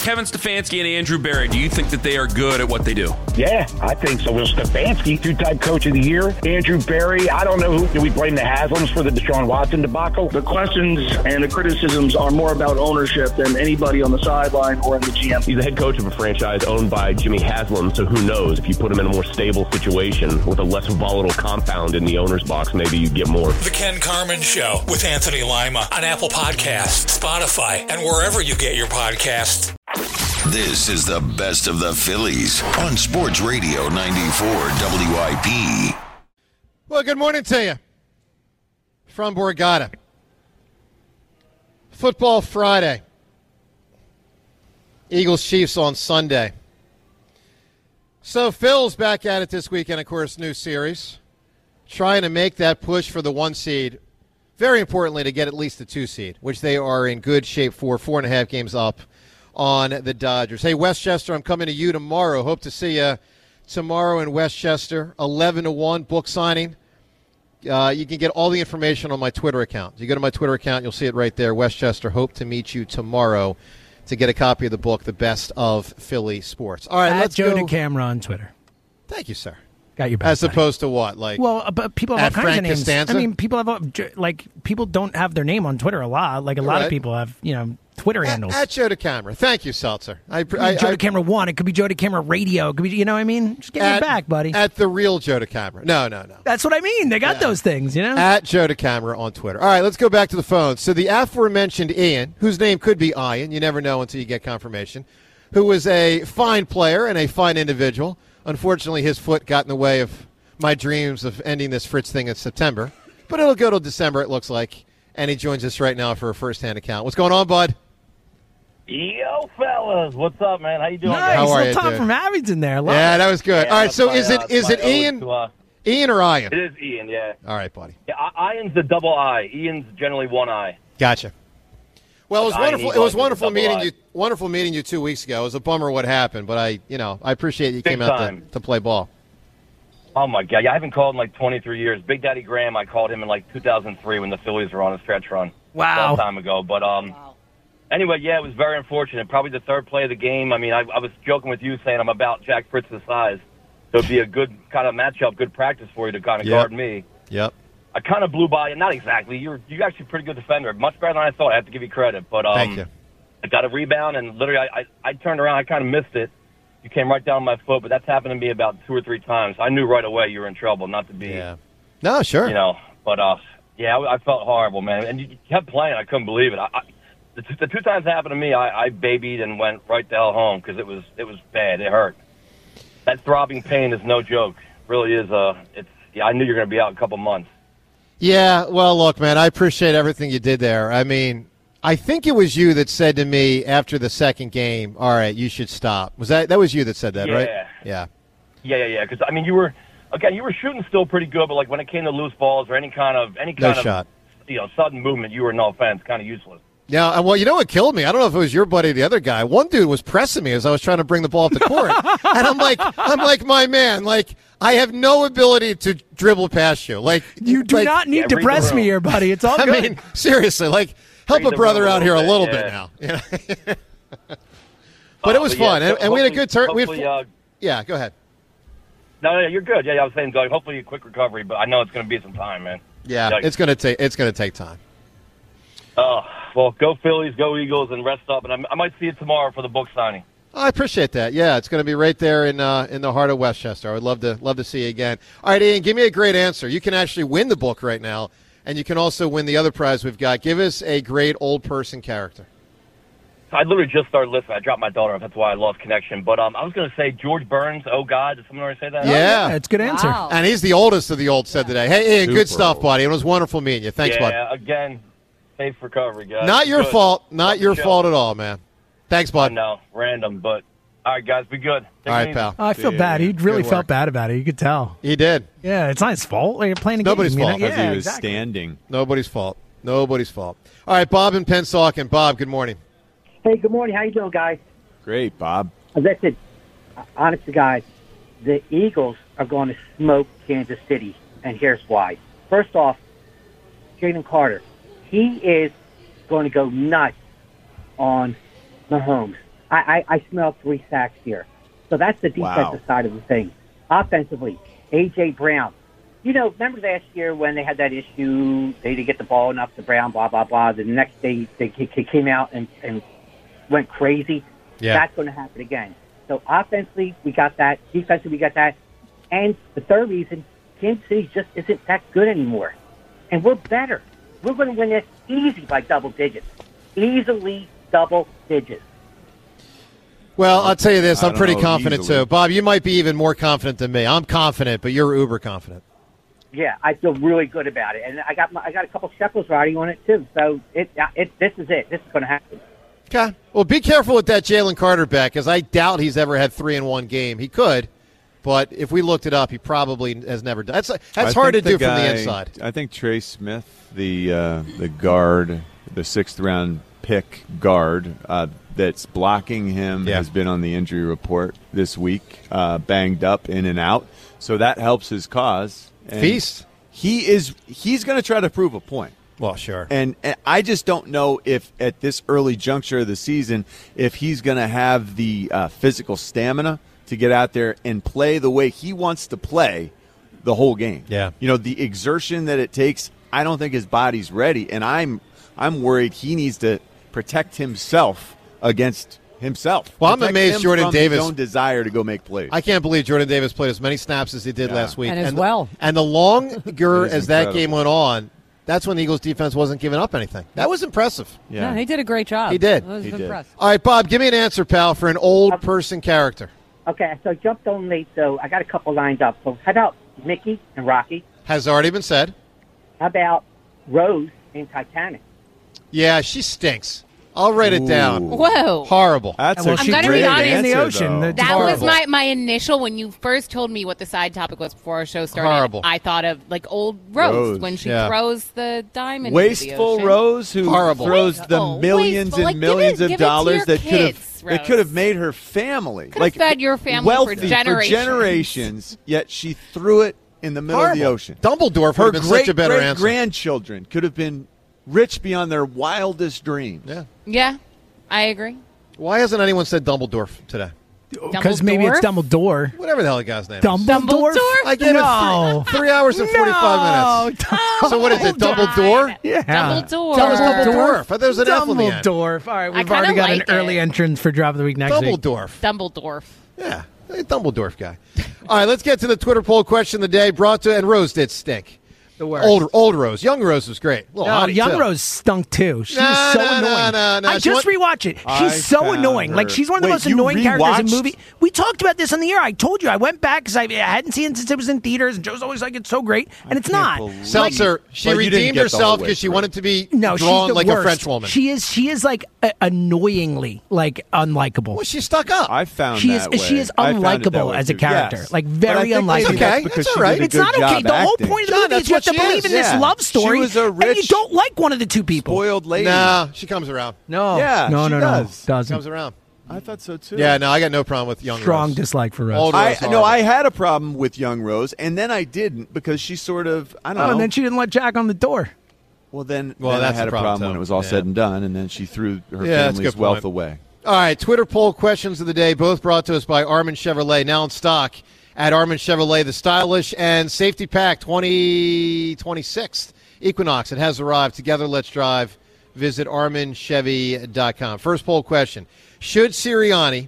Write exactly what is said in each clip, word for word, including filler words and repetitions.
Kevin Stefanski and Andrew Berry, do you think that they are good at what they do? Yeah, I think so. Will Stefanski, two-time coach of the year. Andrew Berry, I don't know who. Do we blame the Haslams for the Deshaun Watson debacle? The questions and the criticisms are more about ownership than anybody on the sideline or in the G M. He's the head coach of a franchise owned by Jimmy Haslam, so who knows? If you put him in a more stable situation with a less volatile compound in the owner's box, maybe you get more. The Ken Carman Show with Anthony Lima on Apple Podcasts, Spotify, and wherever you get your podcasts. This is the best of the Phillies on Sports Radio ninety-four W I P. Well, good morning to you from Borgata. Football Friday. Eagles Chiefs on Sunday. So Phil's back at it this weekend, of course, new series. Trying to make that push for the one seed. Very importantly, to get at least the two seed, which they are in good shape for, four and a half games up on the Dodgers. Hey, Westchester, I'm coming to you tomorrow. Hope to see you tomorrow in Westchester, eleven to one, book signing. Uh, you can get all the information on my Twitter account. You go to my Twitter account, you'll see it right there. Westchester, hope to meet you tomorrow to get a copy of the book, The Best of Philly Sports. All right, At let's Joe go. DeCamera on Twitter. Thank you, sir. Got your back. As opposed to what? Like, well, uh, but people have all kinds Frank of names. Costanza? I mean, people have all- like people don't have their name on Twitter a lot. Like a lot Right. of people have, you know, Twitter at, handles. at Joe DeCamera. Thank you, Seltzer. I, It could be I, Joe I, DeCamera one. It could be Joe DeCamera Radio. It could be, you know what I mean? Just give me at, your back, buddy. At the real Joe DeCamera. No, no, no. That's what I mean. They got Yeah. those things, you know? At Joe DeCamera on Twitter. All right, let's go back to the phone. So the aforementioned Ian, whose name could be Ian, you never know until you get confirmation, who was a fine player and a fine individual. Unfortunately, his foot got in the way of my dreams of ending this Fritz thing in September. But it'll go till December, it looks like. And he joins us right now for a first-hand account. What's going on, bud? Yo, fellas, what's up, man? How you doing? Nice. How are Little you, Tom dude? from Abington there. Love Yeah, it. that was good. Yeah, All right, so my, is it uh, is my it Ian, ode to, uh, Ian or Ian? It is Ian, yeah. All right, buddy. Yeah, I- Ian's the double I. Ian's generally one eye. Gotcha. Well, it was Ian wonderful. It Eagle was is wonderful double meeting I. you. Wonderful meeting you two weeks ago. It was a bummer what happened, but I, you know, I appreciate you Big came out to, time. to play ball. Oh, my God. Yeah, I haven't called in like twenty-three years. Big Daddy Graham, I called him in like two thousand three when the Phillies were on a stretch run. Wow. A long time ago. But, um, anyway, yeah, it was very unfortunate. Probably the third play of the game. I mean, I, I was joking with you saying I'm about Jack Fritz's size. So it'd be a good kind of matchup, good practice for you to kind of Yep. guard me. Yep. I kind of blew by you. Not exactly. You're you're actually a pretty good defender. Much better than I thought. I have to give you credit. But um, Thank you. I got a rebound, and literally I, I, I turned around. I kind of missed it. You came right down my foot, but that's happened to me about two or three times. I knew right away you were in trouble, not to be, Yeah. No, sure. you know. But, uh, yeah, I, I felt horrible, man. And you kept playing. I couldn't believe it. I, I, the, t- the two times it happened to me, I, I babied and went right the hell home because it was, it was bad. It hurt. That throbbing pain is no joke. It really is. Uh, it's, yeah, I knew you were going to be out in a couple months. Yeah. Well, look, man, I appreciate everything you did there. I mean, I think it was you that said to me after the second game, "All right, you should stop." Was that that was you that said that, Yeah. right? Yeah. Yeah, yeah, yeah. Because I mean, you were again, you were shooting still pretty good, but like when it came to loose balls or any kind of any No kind of shot. you know sudden movement, you were no offense, kind of useless. Yeah, uh, well, you know what killed me? I don't know if it was your buddy or the other guy. One dude was pressing me as I was trying to bring the ball up the court. And I'm like, I'm like, my man, like, I have no ability to dribble past you. Like, You do like, not need Yeah, to read the press me room. here, buddy. It's all I good. mean, seriously, like, help Read a the brother room a out here a little little bit, bit yeah. now. You know? But it was Uh, yeah, fun, and, so and we had a hopefully- good turn. We had, hopefully, uh, yeah, go ahead. No, no, you're good. Yeah, yeah, I was saying, Doug, hopefully a quick recovery, but I know it's going to be some time, man. Yeah, Yikes. it's gonna take it's gonna take time. Oh, well, go Phillies, go Eagles, and rest up. And I, I might see you tomorrow for the book signing. I appreciate that. Yeah, it's going to be right there in uh, in the heart of Westchester. I would love to love to see you again. All right, Ian, give me a great answer. You can actually win the book right now, and you can also win the other prize we've got. Give us a great old person character. I literally just started listening. I dropped my daughter off. That's why I lost connection. But um, I was going to say George Burns, oh, God. Did someone already say that? Yeah. It's a good answer. Wow. And he's the oldest of the old said today. Hey, Ian, good Super stuff, old. buddy. It was wonderful meeting you. Thanks, yeah, bud. again, safe recovery, guys. Not your Good. fault. Not Love the your show. fault at all, man. Thanks, I bud. know, random, but all right, guys, be good. Take All it right, easy. pal. Oh, I feel bad. He really Good felt work. bad about it. You could tell. He did. Yeah, it's not his fault. Like, you're playing a Nobody's game. you know? fault. Yeah, As he was exactly. standing. Nobody's fault. Nobody's fault. All right, Bob in Pennsauken. Bob, good morning. Hey, good morning. How you doing, guys? Great, Bob. Listen, honest to God, the Eagles are going to smoke Kansas City, and here's why. First off, Jalen Carter, he is going to go nuts on Mahomes. I, I, I smell three sacks here. So that's the defensive Wow. side of the thing. Offensively, A J. Brown. You know, remember last year when they had that issue, they didn't get the ball enough to Brown, blah, blah, blah. The next day, they he came out and, and went crazy. Yeah. That's going to happen again. So offensively, we got that. Defensively, we got that. And the third reason, Kansas City just isn't that good anymore. And we're better. We're going to win this easy by double digits. Easily double digits. Well, I'll tell you this. I I'm don't pretty know, confident, easily. too. Bob, you might be even more confident than me. I'm confident, but you're uber confident. Yeah, I feel really good about it. And I got my, I got a couple shekels riding on it, too. So it, it this is it. This is going to happen. Okay. Well, be careful with that Jalen Carter bet, because I doubt he's ever had three in one game. He could, but if we looked it up, he probably has never done. That's that's I hard to think do from guy- the inside. I think Trey Smith, the uh, the guard, the sixth round pick guard uh, that's blocking him, Yeah. has been on the injury report this week, uh, banged up in and out. So that helps his cause. And Feast. He is. He's going to try to prove a point. Well, sure. And, and I just don't know if at this early juncture of the season, if he's going to have the uh, physical stamina to get out there and play the way he wants to play the whole game. Yeah. You know, the exertion that it takes, I don't think his body's ready. And I'm I'm worried he needs to protect himself against himself. Well, I'm Protect amazed him Jordan from Davis- his own desire to go make plays. I can't believe Jordan Davis played as many snaps as he did Yeah. last week. And as the- well. And the longer It is as that incredible. game went on, that's when the Eagles defense wasn't giving up anything. That was impressive. yeah. No, he did a great job. He did. I was He did. impressed. All right, Bob, give me an answer, pal, for an old person character. Okay, so I jumped on late, so I got a couple lined up. So how about Mickey and Rocky? Has already been said. How about Rose in Titanic? Yeah, she stinks. I'll write it down. Ooh. Whoa. Horrible. That's Well, a she gonna be great honest. in the answer, ocean. though. The- That Horrible. was my, my initial, when you first told me what the side topic was before our show started, Horrible. I thought of like old Rose, Rose, when she yeah. throws the diamond Wasteful into the ocean. Rose who Horrible. throws Wasteful, the millions wasteful. Like, and give it- millions give it of to dollars your that could have kids, that Rose. could have made her family Could have fed your family for wealthy generations. generations, yet she threw it in the middle of the Horrible. ocean. Dumbledore Her would have been great such a better great answer. grandchildren could have been rich beyond their wildest dreams. Yeah. Yeah, I agree. Why hasn't anyone said Dumbledore today? Because maybe it's Dumbledore. Whatever the hell the guy's name is. Dumbledore? I gave No. it three, three hours and forty-five minutes. So what is it, Dumbledore? Yeah. Dumbledore. That was Dumbledore. I thought there was an F on the end. Dumbledore. All right, we've kinda already got like an early it. entrance for Drop of the Week next week. Dumbledore. Dumbledore. Yeah, a Dumbledore guy. All right, let's get to the Twitter poll question of the day. Brought to and Rose did stink. The worst. Old old Rose, young Rose was great. A little No, hottie, Young too. Rose stunk too. She No, was so no, no, annoying. no, no. I She just wa- rewatched it. I She's so found annoying. her- Like she's one of the Wait, most you annoying characters in rewatched- movie. We talked about this on the air. I told you I went back because I, I hadn't seen it since it was in theaters, and Joe's always like, "It's so great," and it's can't not. believe- Seltzer, she But you didn't redeemed get the whole herself way because she through. wanted to be No, she's drawn the like worst. a French woman. She is. She is like uh, annoyingly like unlikable. well, she's stuck up. I found She is. that She way. is I found it that unlikable way as a too. character. Yes. Like But I very think maybe unlikable. that's Okay, because it's she all right. did a It's good not okay. job The whole acting. point of the John, movie that's is you have what to she believe is. in this Yeah. love She story, was a and you rich, don't like one of the two people. spoiled lady. Nah, she comes around. No, Yeah, no, she no, does. no, doesn't. Comes around. I thought so too. Yeah, no, I got no problem with young Strong Rose. dislike for Rose. Old I Rose, no, horrible. I had a problem with young Rose, and then I didn't because she sort of I don't Oh, know. and then she didn't let Jack on the door. well, then, Well, then I that's had the a problem, problem when too. it was all Yeah. said and done, and then she threw her Yeah, that's a family's good wealth point. away. All right, Twitter poll questions of the day, both brought to us by Armin Chevrolet, now in stock at Armin Chevrolet, the stylish and safety pack twenty twenty-six Equinox. It has arrived. Together, let's drive. Visit armin chevy dot com. First poll question. Should Sirianni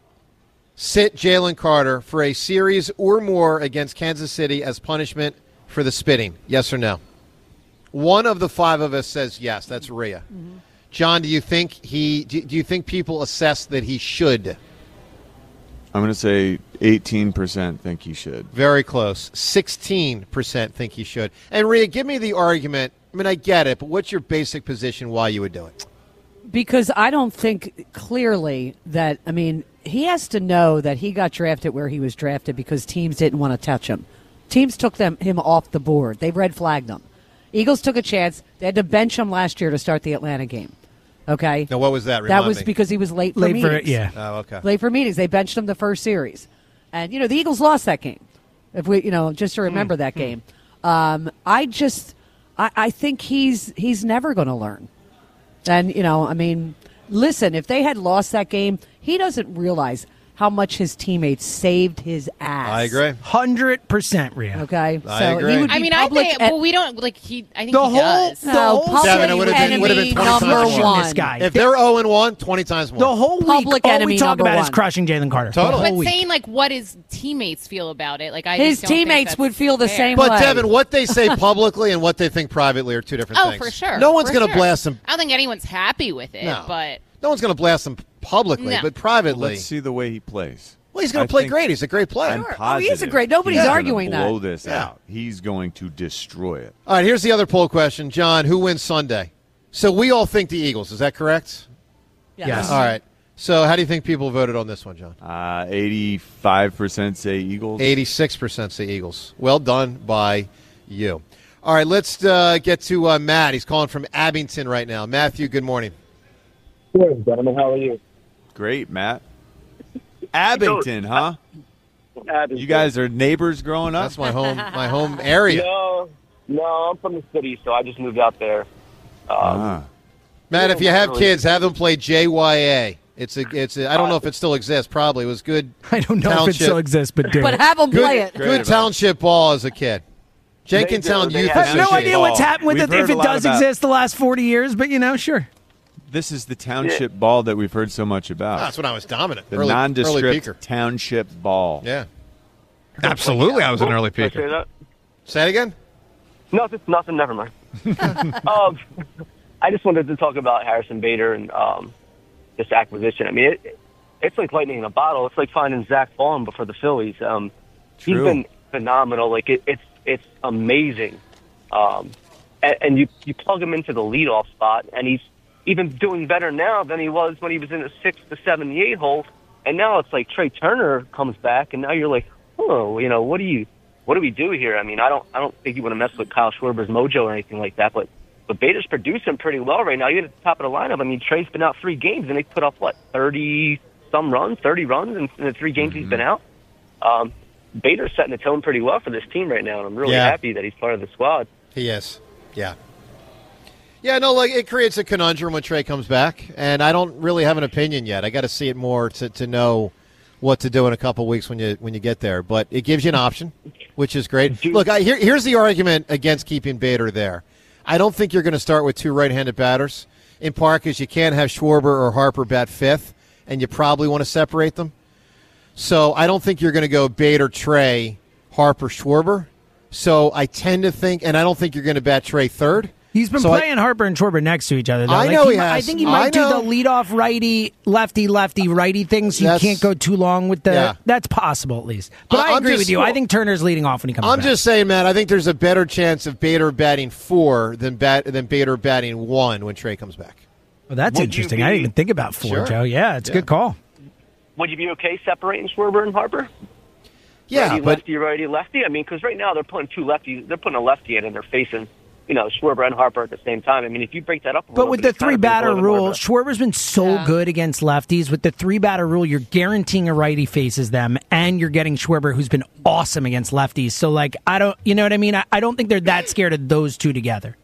sit Jalen Carter for a series or more against Kansas City as punishment for the spitting? Yes or no? One of the five of us says yes. That's Rhea. Mm-hmm. John, do you think he? Do, do you think people assess that he should? I'm going to say eighteen percent think he should. Very close. sixteen percent think he should. And Rhea, give me the argument. I mean, I get it, but what's your basic position why you would do it? Because I don't think clearly that, I mean, he has to know that he got drafted where he was drafted because teams didn't want to touch him. Teams took them him off the board. They red flagged him. Eagles took a chance. They had to bench him last year to start the Atlanta game. Okay? Now, what was that? That Remind was me. because he was late for Late for meetings. yeah. Oh, okay. Late for meetings. They benched him the first series. And, you know, the Eagles lost that game. If we, you know, just to remember that game. Um, I just, I, I think he's he's never going to learn. And, you know, I mean, listen, if they had lost that game, he doesn't realize how much his teammates saved his ass. I agree. one hundred percent, Rhea. Okay, I so agree. he would be I mean, I public think. en- Well, we don't like he. I think The he whole- does. the no, whole public Seven, it would have been, would have been enemy twenty times number more. one. This guy. If they're oh and one, twenty times more. The whole week, Public all enemy we talk number about one. is crushing Jalen Carter. Totally. The But whole week. saying like what his teammates feel about it, like I His just don't think teammates that's would feel the fair. same But way. Devin, what they say publicly and what they think privately are two different Oh, things. for sure. No one's for going to sure. blast them. I don't think anyone's happy with it, No. but No one's going to blast them publicly, No. but privately. Let's see the way he plays. Well, he's going I to play think- great. He's a great player. I'm Sure. Oh, positive. he is a great- nobody's he's gonna arguing that. blow this Yeah. out. He's going to destroy it. All right, here's the other poll question. John, who wins Sunday? So we all think the Eagles. Is that correct? Yes. Yes. All right. So how do you think people voted on this one, John? Uh, eighty-five percent say Eagles. eighty-six percent say Eagles. Well done by you. All right, let's uh, get to uh, Matt. He's calling from Abington right now. Matthew, good morning. Good, gentlemen. How are you? Great, Matt. Abington, huh? Abington. You guys are neighbors growing up? That's my home my home area. No, no, I'm from the city, so I just moved out there. Um, Ah. Matt, if you have kids, have them play J Y A. It's a it's a, I don't know if it still exists. Probably it was good. I don't know if it township- still exists, but do But it. have them Good, play it. good township ball as a kid. Jenkintown They do. Youth They I have no Association. idea what's happened with We've it, heard if a it lot does about- exist the last forty years, but, you know, sure. This is the township ball that we've heard so much about. That's when I was dominant. the early, early nondescript peaker. township ball. Yeah. Absolutely, I was an early Did I peaker. say that? Say it again. Nothing, nothing, never mind. um, I just wanted to talk about Harrison Bader and um, this acquisition. I mean, it, it's like lightning in a bottle. It's like finding Zach Vaughn before the Phillies. Um, he's True. been phenomenal. Like it, it's it's amazing. Um, and, and you you plug him into the leadoff spot, and he's even doing better now than he was when he was in the six, the seven, the eight hole. And now it's like Trey Turner comes back, and now you're like, oh, you know, what do you, what do we do here? I mean, I don't, I don't think you want to mess with Kyle Schwarber's mojo or anything like that, but, but Bader's producing pretty well right now. You're at the top of the lineup. I mean, Trey's been out three games, and they put up what thirty some runs, thirty runs in, in the three games he's been out. Um, Bader's setting the tone pretty well for this team right now, and I'm really Yeah. happy that he's part of the squad. He is. Yeah. Yeah, no, like it creates a conundrum when Trey comes back, and I don't really have an opinion yet. I got to see it more to, to know what to do in a couple weeks when you when you get there. But it gives you an option, which is great. Look, I, here, here's the argument against keeping Bader there. I don't think you're going to start with two right-handed batters, in part because you can't have Schwarber or Harper bat fifth, and you probably want to separate them. So I don't think you're going to go Bader, Trey, Harper, Schwarber. So I tend to think, and I don't think you're going to bat Trey third. He's been So I- playing Harper and Schwarber next to each other. Though. I Like, know he might- I has. think he I might do know. the leadoff righty, lefty, lefty, righty thing, so you That's- can't go too long with the. Yeah. That's possible at least. But I- I I'm agree just- with you. I think Turner's leading off when he comes I'm back. just saying, man, I think there's a better chance of Bader batting four than bat than Bader batting one when Trey comes back. Well, that's Would you interesting. be- I didn't even think about four, Sure. Joe. Yeah, it's a Yeah. good call. Would you be okay separating Schwarber and Harper? Yeah, righty, but lefty, righty, lefty. I mean, because right now they're putting two lefties. They're putting a lefty in, and they're facing, you know, Schwarber and Harper at the same time. I mean, if you break that up, a But little with bit, the it kind three of brings a batter little bit more rule, of a- Schwarber's been so Yeah. good against lefties. With the three batter rule, you're guaranteeing a righty faces them, and you're getting Schwarber, who's been awesome against lefties. So, like, I don't, you know what I mean? I, I don't think they're that scared of those two together.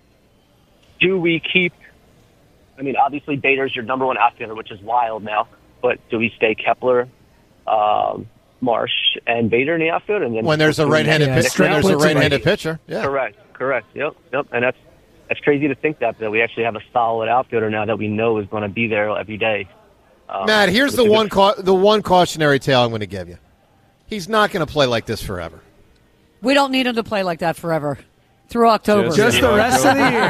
do we keep? I mean, obviously Bader's your number one outfielder, which is wild now. But do we stay Kepler, um, Marsh, and Bader in the outfield? And then when there's a right-handed Yeah, pitcher, straight when there's a blitz and right-handed righty. pitcher, yeah. Correct, correct. Yep, yep. And that's that's crazy to think that that we actually have a solid outfielder now that we know is going to be there every day. Um, Matt, here's which the is a- one cau- the one cautionary tale I'm going to give you. He's not going to play like this forever. We don't need him to play like that forever. Through October. Just the rest of the year.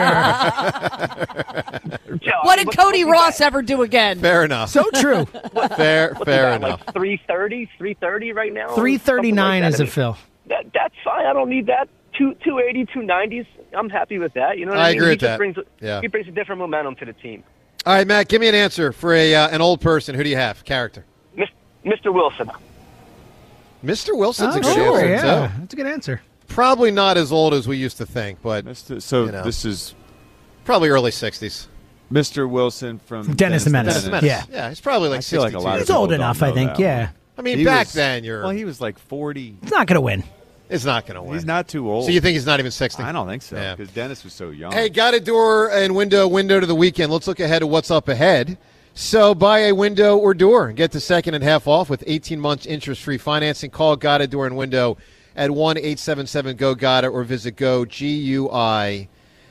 Yeah, What did what's- Cody what's Ross that? ever do again? Fair enough. So true. fair, What's fair that, enough. Like three thirty, three thirty right now. three thirty-nine Something is like a that. fill. That, that's fine. I don't need that. Two, two eighty, two nineties. I'm happy with that. You know what I, I mean? agree he with just that. Brings, Yeah. He brings a different momentum to the team. All right, Matt, give me an answer for a uh, an old person. Who do you have? Character. Mis- Mister Wilson. Mister Wilson's Oh, a good sure, answer, yeah. too. That's a good answer. Probably not as old as we used to think, but Mister So you know. this is probably early sixties. Mister Wilson from Dennis the Menace. Dennis Menace. Yeah. Yeah, he's probably like I feel like a sixty-two. lot of He's old people don't enough, I know think, that yeah. one. I mean, He back was- then you're. Well, he was like forty. He's not going to win. is not going to win. He's not too old. So you think he's not even sixty? I don't think so, Yeah. because Dennis was so young. Hey, got a door and window, window to the weekend. Let's look ahead to what's up ahead. So buy a window or door and get the second and half off with eighteen months interest-free financing. Call Got a Door and Window at one eight seven seven go gotta or visit go G U I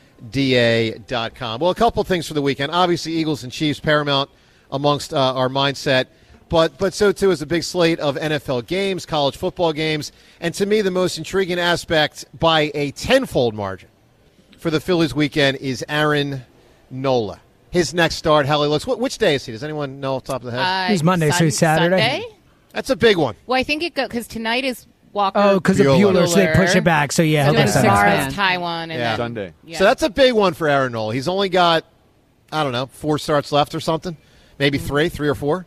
D A dot com. Well, a couple things for the weekend. Obviously, Eagles and Chiefs paramount amongst uh, our mindset, but but so too is a big slate of N F L games, college football games, and to me the most intriguing aspect by a tenfold margin for the Phillies weekend is Aaron Nola. His next start, how he looks. Wh- Which day is he? Does anyone know off the top of the head? Uh, He's Monday, so he's Sun- Saturday. Sunday? That's a big one. Well, I think it goes because tonight is Walker. Oh, because of Bueller, so they push it back. So yeah, So he'll then go Sunday. tomorrow's Taiwan and Yeah. then Sunday. Yeah. So that's a big one for Aaron Nola. He's only got, I don't know, four starts left or something, maybe three, three or four.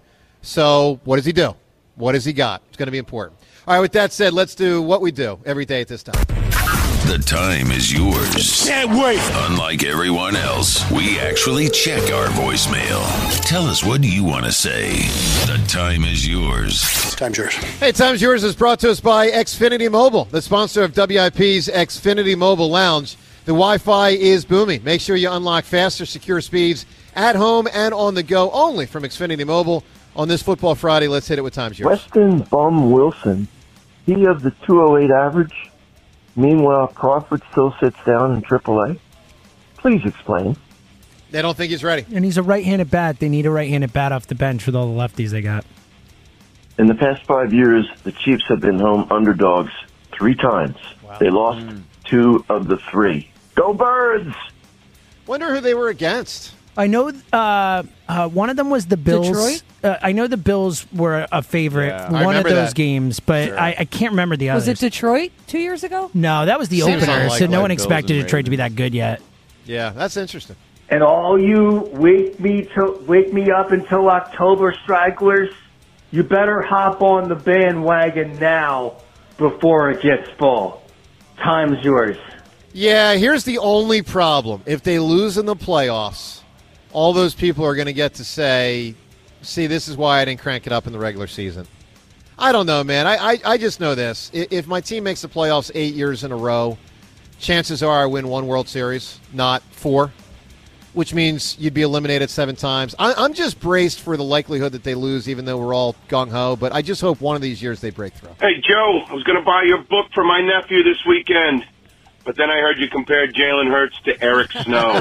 So what does he do? What has he got? It's going to be important. All right, with that said, let's do what we do every day at this time. The time is yours. Can't wait. Unlike everyone else, we actually check our voicemail. Tell us, what do you want to say? The time is yours. Time's yours. Hey, Time's Yours is brought to us by Xfinity Mobile, the sponsor of W I P's Xfinity Mobile Lounge. The Wi-Fi is booming. Make sure you unlock faster, secure speeds at home and on the go only from Xfinity Mobile. On this Football Friday, let's hit it with Time's Yours. Weston Bum Wilson, he of the two oh eight average. Meanwhile, Crawford still sits down in triple A. Please explain. They don't think he's ready. And he's a right-handed bat. They need a right-handed bat off the bench with all the lefties they got. In the past five years, the Chiefs have been home underdogs three times. They lost two of the three. Go Birds! Wonder who they were against. I know uh, uh, one of them was the Bills. Detroit? Uh, I know the Bills were a favorite Yeah. I one of remember those that. games, but Sure. I, I can't remember the Was others. it Detroit two years ago? No, that was the Seems opener, so unlikely. no one Bills expected and Detroit to be that good yet. Yeah, that's interesting. And all you wake me to wake me up until October stragglers, you better hop on the bandwagon now before it gets full. Time's yours. Yeah, here's the only problem. If they lose in the playoffs, all those people are going to get to say, see, this is why I didn't crank it up in the regular season. I don't know, man. I, I, I just know this. I- If my team makes the playoffs eight years in a row, chances are I win one World Series, not four, which means you'd be eliminated seven times. I, I'm just braced for the likelihood that they lose, even though we're all gung-ho, but I just hope one of these years they break through. Hey, Joe, I was going to buy your book for my nephew this weekend, but then I heard you compared Jalen Hurts to Eric Snow.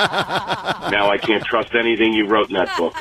Now I can't trust anything you wrote in that book.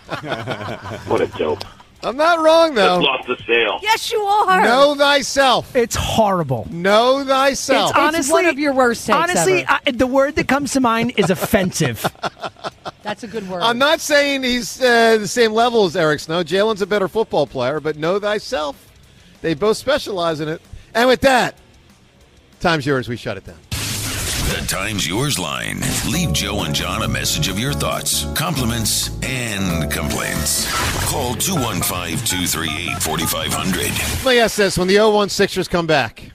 What a dope. I'm not wrong, though. Just lost the sale. Yes, you are. Know thyself. It's horrible. Know thyself. It's honestly one of your worst takes Honestly, ever. I, the word that comes to mind is offensive. That's a good word. I'm not saying he's uh, the same level as Eric Snow. Jalen's a better football player, but know thyself. They both specialize in it. And with that, time's yours. We shut it down. The Time's Yours line. Leave Joe and John a message of your thoughts, compliments, and complaints. Call two one five, two three eight, four five zero zero. Let me ask this. When the oh one Sixers come back,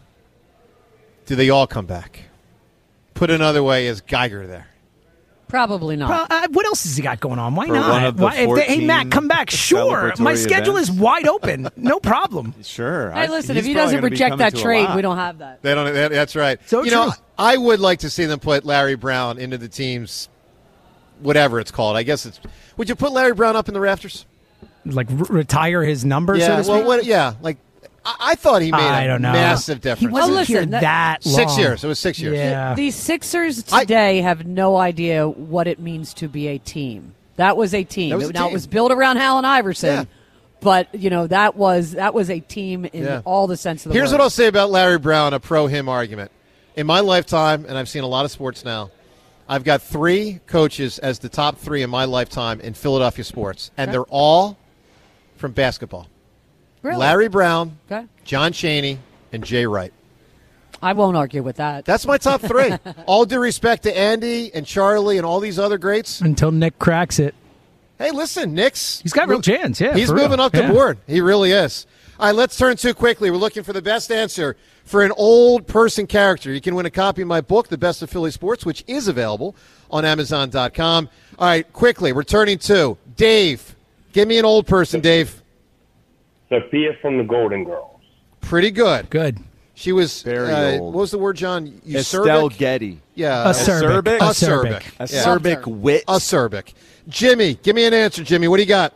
do they all come back? Put another way, is Geiger there? Probably not. Pro- uh, what else has he got going on? Why For not? one of the Why, if they, hey, Matt, fourteen come back. Sure. My celebratory schedule events. is wide open. No problem. Sure. Hey, listen, if he doesn't reject that trade, we don't have that. They don't. That, that's right. So you true. know, I would like to see them put Larry Brown into the team's whatever it's called. I guess it's. Would you put Larry Brown up in the rafters? Like r- retire his number, Yeah. so to well, speak? what, yeah. Like I, I thought he made I a don't know. massive He difference. wasn't Well, listen, here that- that long. Six years. It was six years. Yeah. These Sixers today have no idea what it means to be a team. That was a team. That was a now team. it was built around Allen Iverson, Yeah. but you know that was that was a team in Yeah. all the sense of the Here's word. what I'll say about Larry Brown, a pro-him argument. In my lifetime, and I've seen a lot of sports now, I've got three coaches as the top three in my lifetime in Philadelphia sports, and Okay. they're all from basketball. Really? Larry Brown, Okay. John Chaney, and Jay Wright. I won't argue with that. That's my top three. All due respect to Andy and Charlie and all these other greats. Until Nick cracks it. Hey, listen, Nick's... He's got real chance, yeah. He's for moving real. up the Yeah. board. He really is. All right, let's turn to quickly. We're looking for the best answer for an old person character. You can win a copy of my book, The Best of Philly Sports, which is available on Amazon dot com. All right, quickly, returning to Dave. Give me an old person, Dave. Sophia from the Golden Girls. Pretty good. Good. She was Very uh, old. What was the word, John? Estelle Usurbic? Getty. Yeah, Acerbic. Acerbic. Acerbic Yeah. wit. Acerbic. Jimmy, give me an answer, Jimmy. What do you got?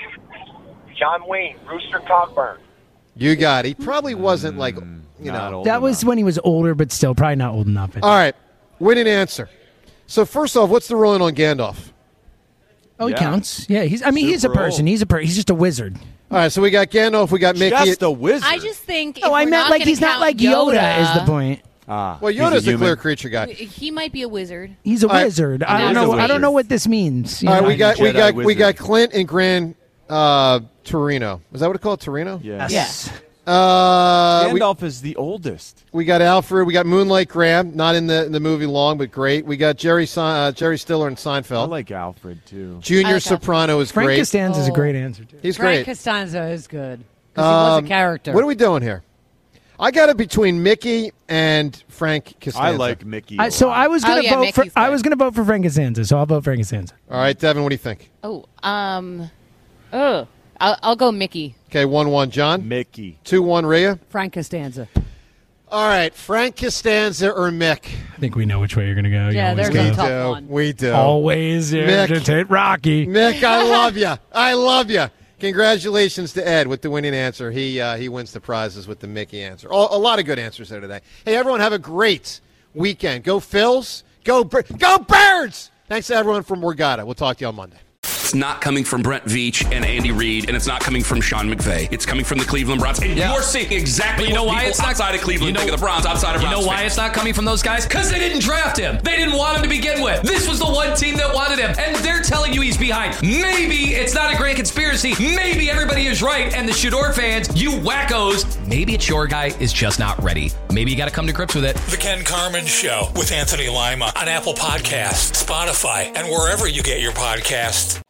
John Wayne, Rooster Cogburn. You got it. He probably wasn't like, you know. That was when he was older, but still probably not old enough. All right. Winning answer. So first off, what's the ruling on Gandalf? Oh, he Yeah. counts. Yeah, he's. I mean, he's a Super person. old. He's a per- He's just a wizard. All right, so we got Gandalf, we got Mickey. Just a wizard. I just think. Oh, if I we're meant not like gonna he's not count like Yoda, is the point. Ah, well, he's a Yoda's a, human. clear creature guy. He might be a wizard. He's a All right. wizard. I He don't is a know. I don't wizard. know what this means. you All right, know? we got we Jedi got we wizard. got Clint and Gran uh, Torino. Is that what it's called, Torino? Yes. Yes. Uh, we, Gandalf is the oldest. we got Alfred. We got Moonlight Graham. Not in the in the movie long, but great. We got Jerry Se- uh, Jerry Stiller and I Seinfeld. like Alfred too. Junior I like Soprano is Frank great. Costanza is a Oh. great answer too. He's Frank great. Costanza is good. Because he was Um, a character. What are we doing here? I got it between Mickey and Frank Costanza. I like Mickey. I, so I was Oh, gonna yeah, vote for. Mickey's I good. was gonna vote for Frank Costanza. So I'll vote Frank Costanza. All right, Devin, what do you think? Oh, um, oh, I'll, I'll go Mickey. Okay, one one, John. Mickey. Two one, Rhea. Frank Costanza. All right, Frank Costanza or Mick? I think we know which way you're gonna go. You Yeah, always there's go. a We tough do. one. We do. Always Mick. irritate Rocky. Mick, I love you. I love you. Congratulations to Ed with the winning answer. He uh, he wins the prizes with the Mickey answer. Oh, a lot of good answers there today. Hey, everyone, have a great weekend. Go Phils. Go Bir- Go Birds. Thanks to everyone from Morgata. We'll talk to you on Monday. It's not coming from Brent Veach and Andy Reid, and it's not coming from Sean McVay. It's coming from the Cleveland Browns. And Yeah. you're seeing exactly But you know what why people it's not outside of Cleveland you know, think of the Browns, outside of You Browns know why fans. it's not coming from those guys? Because they didn't draft him. They didn't want him to begin with. This was the one team that wanted him, and they're telling you he's behind. Maybe it's not a grand conspiracy. Maybe everybody is right, and the Shador fans, you wackos, maybe it's your guy is just not ready. Maybe you got to come to grips with it. The Ken Carmen Show with Anthony Lima on Apple Podcasts, Spotify, and wherever you get your podcasts.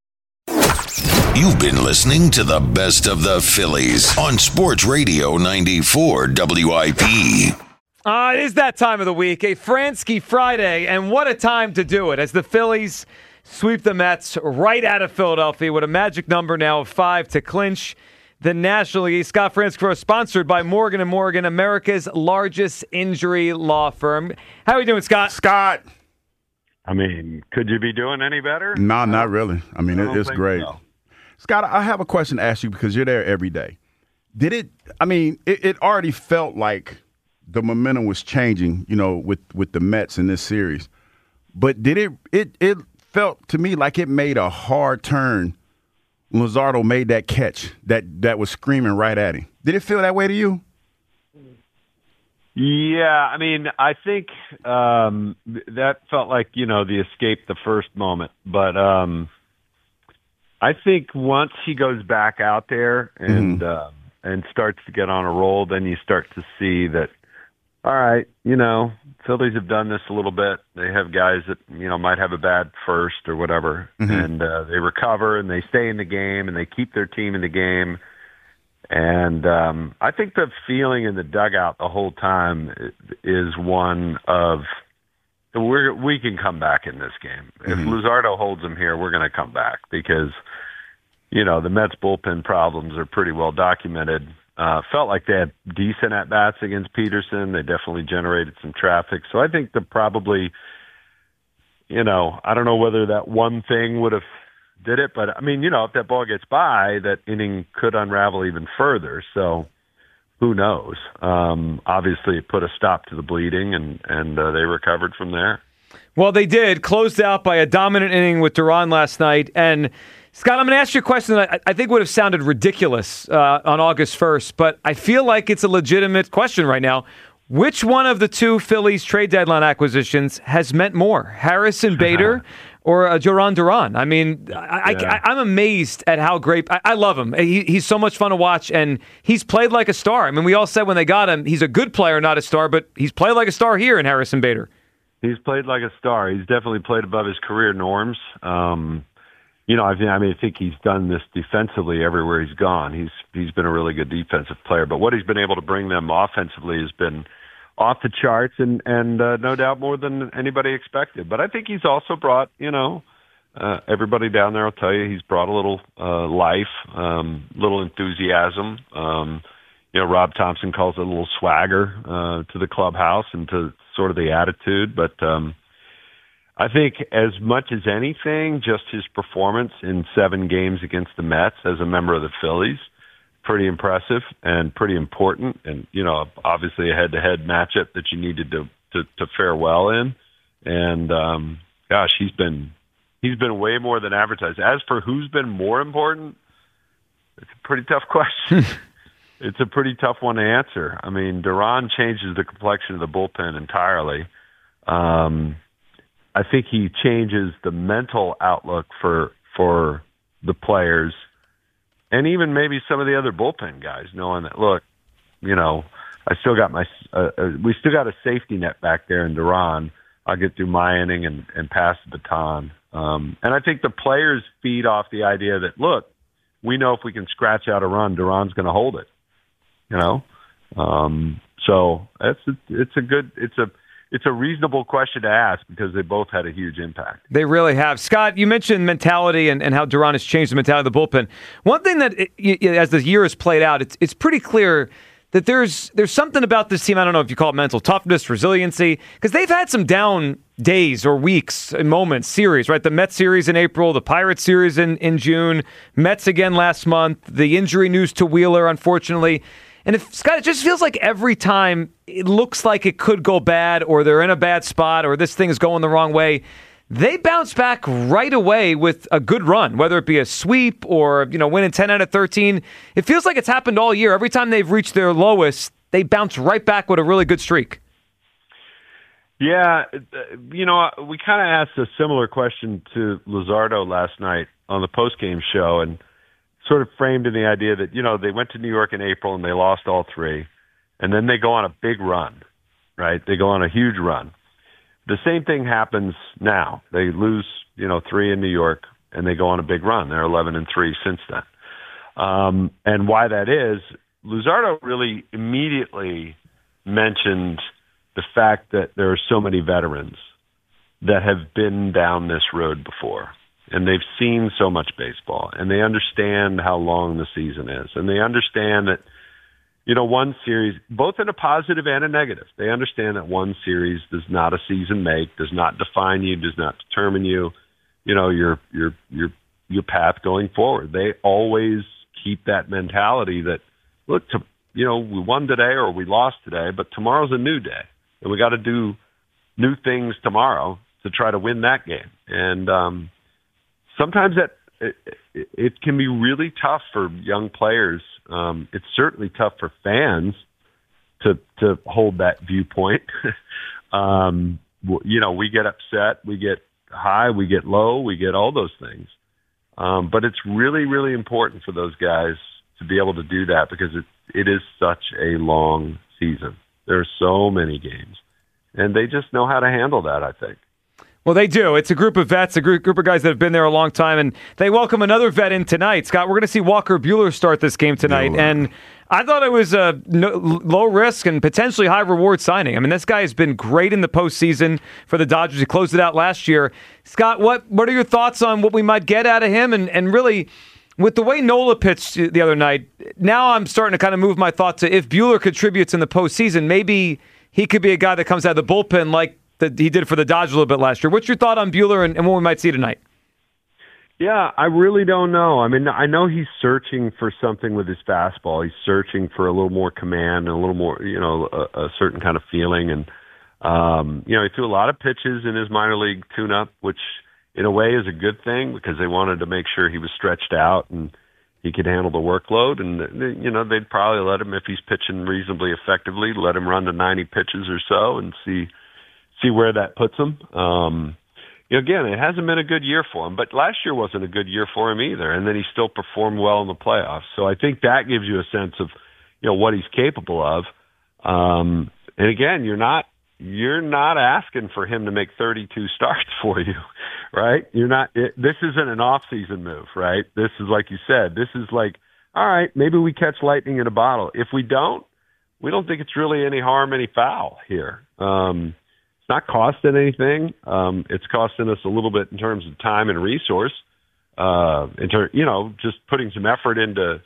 You've been listening to the best of the Phillies on Sports Radio ninety-four W I P. Uh, it is that time of the week, a Fransky Friday, and what a time to do it as the Phillies sweep the Mets right out of Philadelphia with a magic number now of five to clinch the National League. Scott Fransky, sponsored by Morgan and Morgan, America's largest injury law firm. How are you doing, Scott? Scott. I mean, could you be doing any better? No, not really. I mean, I it, don't it's think great. so. Scott, I have a question to ask you because you're there every day. Did it, I mean, it, it already felt like the momentum was changing, you know, with, with the Mets in this series. But did it, it, it felt to me like it made a hard turn when Luzardo made that catch that, that was screaming right at him. Did it feel that way to you? Yeah, I mean, I think um, th- that felt like, you know, the escape the first moment. But um, I think once he goes back out there and uh, and starts to get on a roll, then you start to see that, all right, you know, Phillies have done this a little bit. They have guys that, you know, might have a bad first or whatever, Mhm. and uh, they recover and they stay in the game and they keep their team in the game. And um, I think the feeling in the dugout the whole time is one of we're, we can come back in this game. If Mhm. Luzardo holds them here, we're going to come back because, you know, the Mets bullpen problems are pretty well documented. Uh, felt like they had decent at-bats against Peterson. They definitely generated some traffic. So I think that probably, you know, I don't know whether that one thing would have did it, but I mean, you know, if that ball gets by, that inning could unravel even further. So who knows? Um, obviously, it put a stop to the bleeding, and and uh, they recovered from there. Well, they did. Closed out by a dominant inning with Duran last night. And, Scott, I'm going to ask you a question that I, I think would have sounded ridiculous uh, on August first, but I feel like it's a legitimate question right now. Which one of the two Phillies trade deadline acquisitions has meant more, Harrison Bader or uh, Duran Duran? I mean, I, Yeah. I, I'm amazed at how great. I, I love him. He, he's so much fun to watch, and he's played like a star. I mean, we all said when they got him, he's a good player, not a star, but he's played like a star here in Harrison Bader. He's played like a star. He's definitely played above his career norms. Um, you know, I mean, I mean, I think he's done this defensively everywhere he's gone. He's he's been a really good defensive player, but what he's been able to bring them offensively has been off the charts, and and uh, no doubt more than anybody expected. But I think he's also brought, you know, uh, everybody down there will tell you he's brought a little uh, life, um, little enthusiasm. Um, you know, Rob Thompson calls it a little swagger uh, to the clubhouse and to sort of the attitude. But um, I think as much as anything, just his performance in seven games against the Mets as a member of the Phillies, pretty impressive and pretty important. And, you know, obviously a head-to-head matchup that you needed to, to, to fare well in. And, um, gosh, he's been he's been way more than advertised. As for who's been more important, it's a pretty tough question. It's a pretty tough one to answer. I mean, Duran changes the complexion of the bullpen entirely. Um, I think he changes the mental outlook for for the players, and even maybe some of the other bullpen guys, knowing that, look, you know, I still got my uh, uh, we still got a safety net back there in Duran. I'll get through my inning and, and pass the baton. Um, and I think the players feed off the idea that, look, we know if we can scratch out a run, Duran's going to hold it. You know, um, so that's a, it's a good it's a it's a reasonable question to ask because they both had a huge impact. They really have. Scott, you mentioned mentality and, and how Duran has changed the mentality of the bullpen. One thing that, it, as the year has played out, it's it's pretty clear that there's there's something about this team. I don't know if you call it mental toughness, resiliency, because they've had some down days or weeks and moments, series, right? The Mets series in April, the Pirates series in, in June, Mets again last month, the injury news to Wheeler, unfortunately. And if Scott, it just feels like every time it looks like it could go bad or they're in a bad spot or this thing is going the wrong way, they bounce back right away with a good run, whether it be a sweep or, you know, winning ten out of thirteen. It feels like it's happened all year. Every time they've reached their lowest, they bounce right back with a really good streak. Yeah, you know, we kind of asked a similar question to Luzardo last night on the postgame show, and sort of framed in the idea that, you know, they went to New York in April and they lost all three, and then they go on a big run, right? They go on a huge run. The same thing happens now. They lose, you know, three in New York, and they go on a big run. They're eleven and three since then. Um, and why that is, Luzardo really immediately mentioned the fact that there are so many veterans that have been down this road before. And they've seen so much baseball, and they understand how long the season is, and they understand that, you know, one series, both in a positive and a negative, they understand that one series does not a season make, does not define you, does not determine you, you know, your your your your path going forward. They always keep that mentality that, look, to, you know, we won today or we lost today, but tomorrow's a new day, and we got to do new things tomorrow to try to win that game. And um, sometimes that it, it, it can be really tough for young players. Um, it's certainly tough for fans to to hold that viewpoint. um, you know, we get upset, we get high, we get low, we get all those things. Um, but it's really, really important for those guys to be able to do that because it it is such a long season. There are so many games, and they just know how to handle that, I think. Well, they do. It's a group of vets, a group, group of guys that have been there a long time, and they welcome another vet in tonight. Scott, we're going to see Walker Buehler start this game tonight, Buehler. And I thought it was a no, low risk and potentially high reward signing. I mean, this guy has been great in the postseason for the Dodgers. He closed it out last year. Scott, what what are your thoughts on what we might get out of him? And, and really, with the way Nola pitched the other night, now I'm starting to kind of move my thought to if Buehler contributes in the postseason, maybe he could be a guy that comes out of the bullpen like that he did for the Dodgers a little bit last year. What's your thought on Buehler and, and what we might see tonight? Yeah, I really don't know. I mean, I know he's searching for something with his fastball. He's searching for a little more command and a little more, you know, a, a certain kind of feeling. And, um, you know, he threw a lot of pitches in his minor league tune-up, which in a way is a good thing because they wanted to make sure he was stretched out and he could handle the workload. And, you know, they'd probably let him, if he's pitching reasonably effectively, let him run to ninety pitches or so and see see where that puts him. Um, you know, again, it hasn't been a good year for him, but last year wasn't a good year for him either, and then he still performed well in the playoffs. So I think that gives you a sense of, you know, what he's capable of. Um, and again, you're not you're not asking for him to make thirty-two starts for you, right? You're not. It, this isn't an off-season move, right? This is, like you said, this is like, all right, maybe we catch lightning in a bottle. If we don't, we don't think it's really any harm, any foul here. Um, It's not costing anything. Um, it's costing us a little bit in terms of time and resource. Uh, in ter- you know, just putting some effort into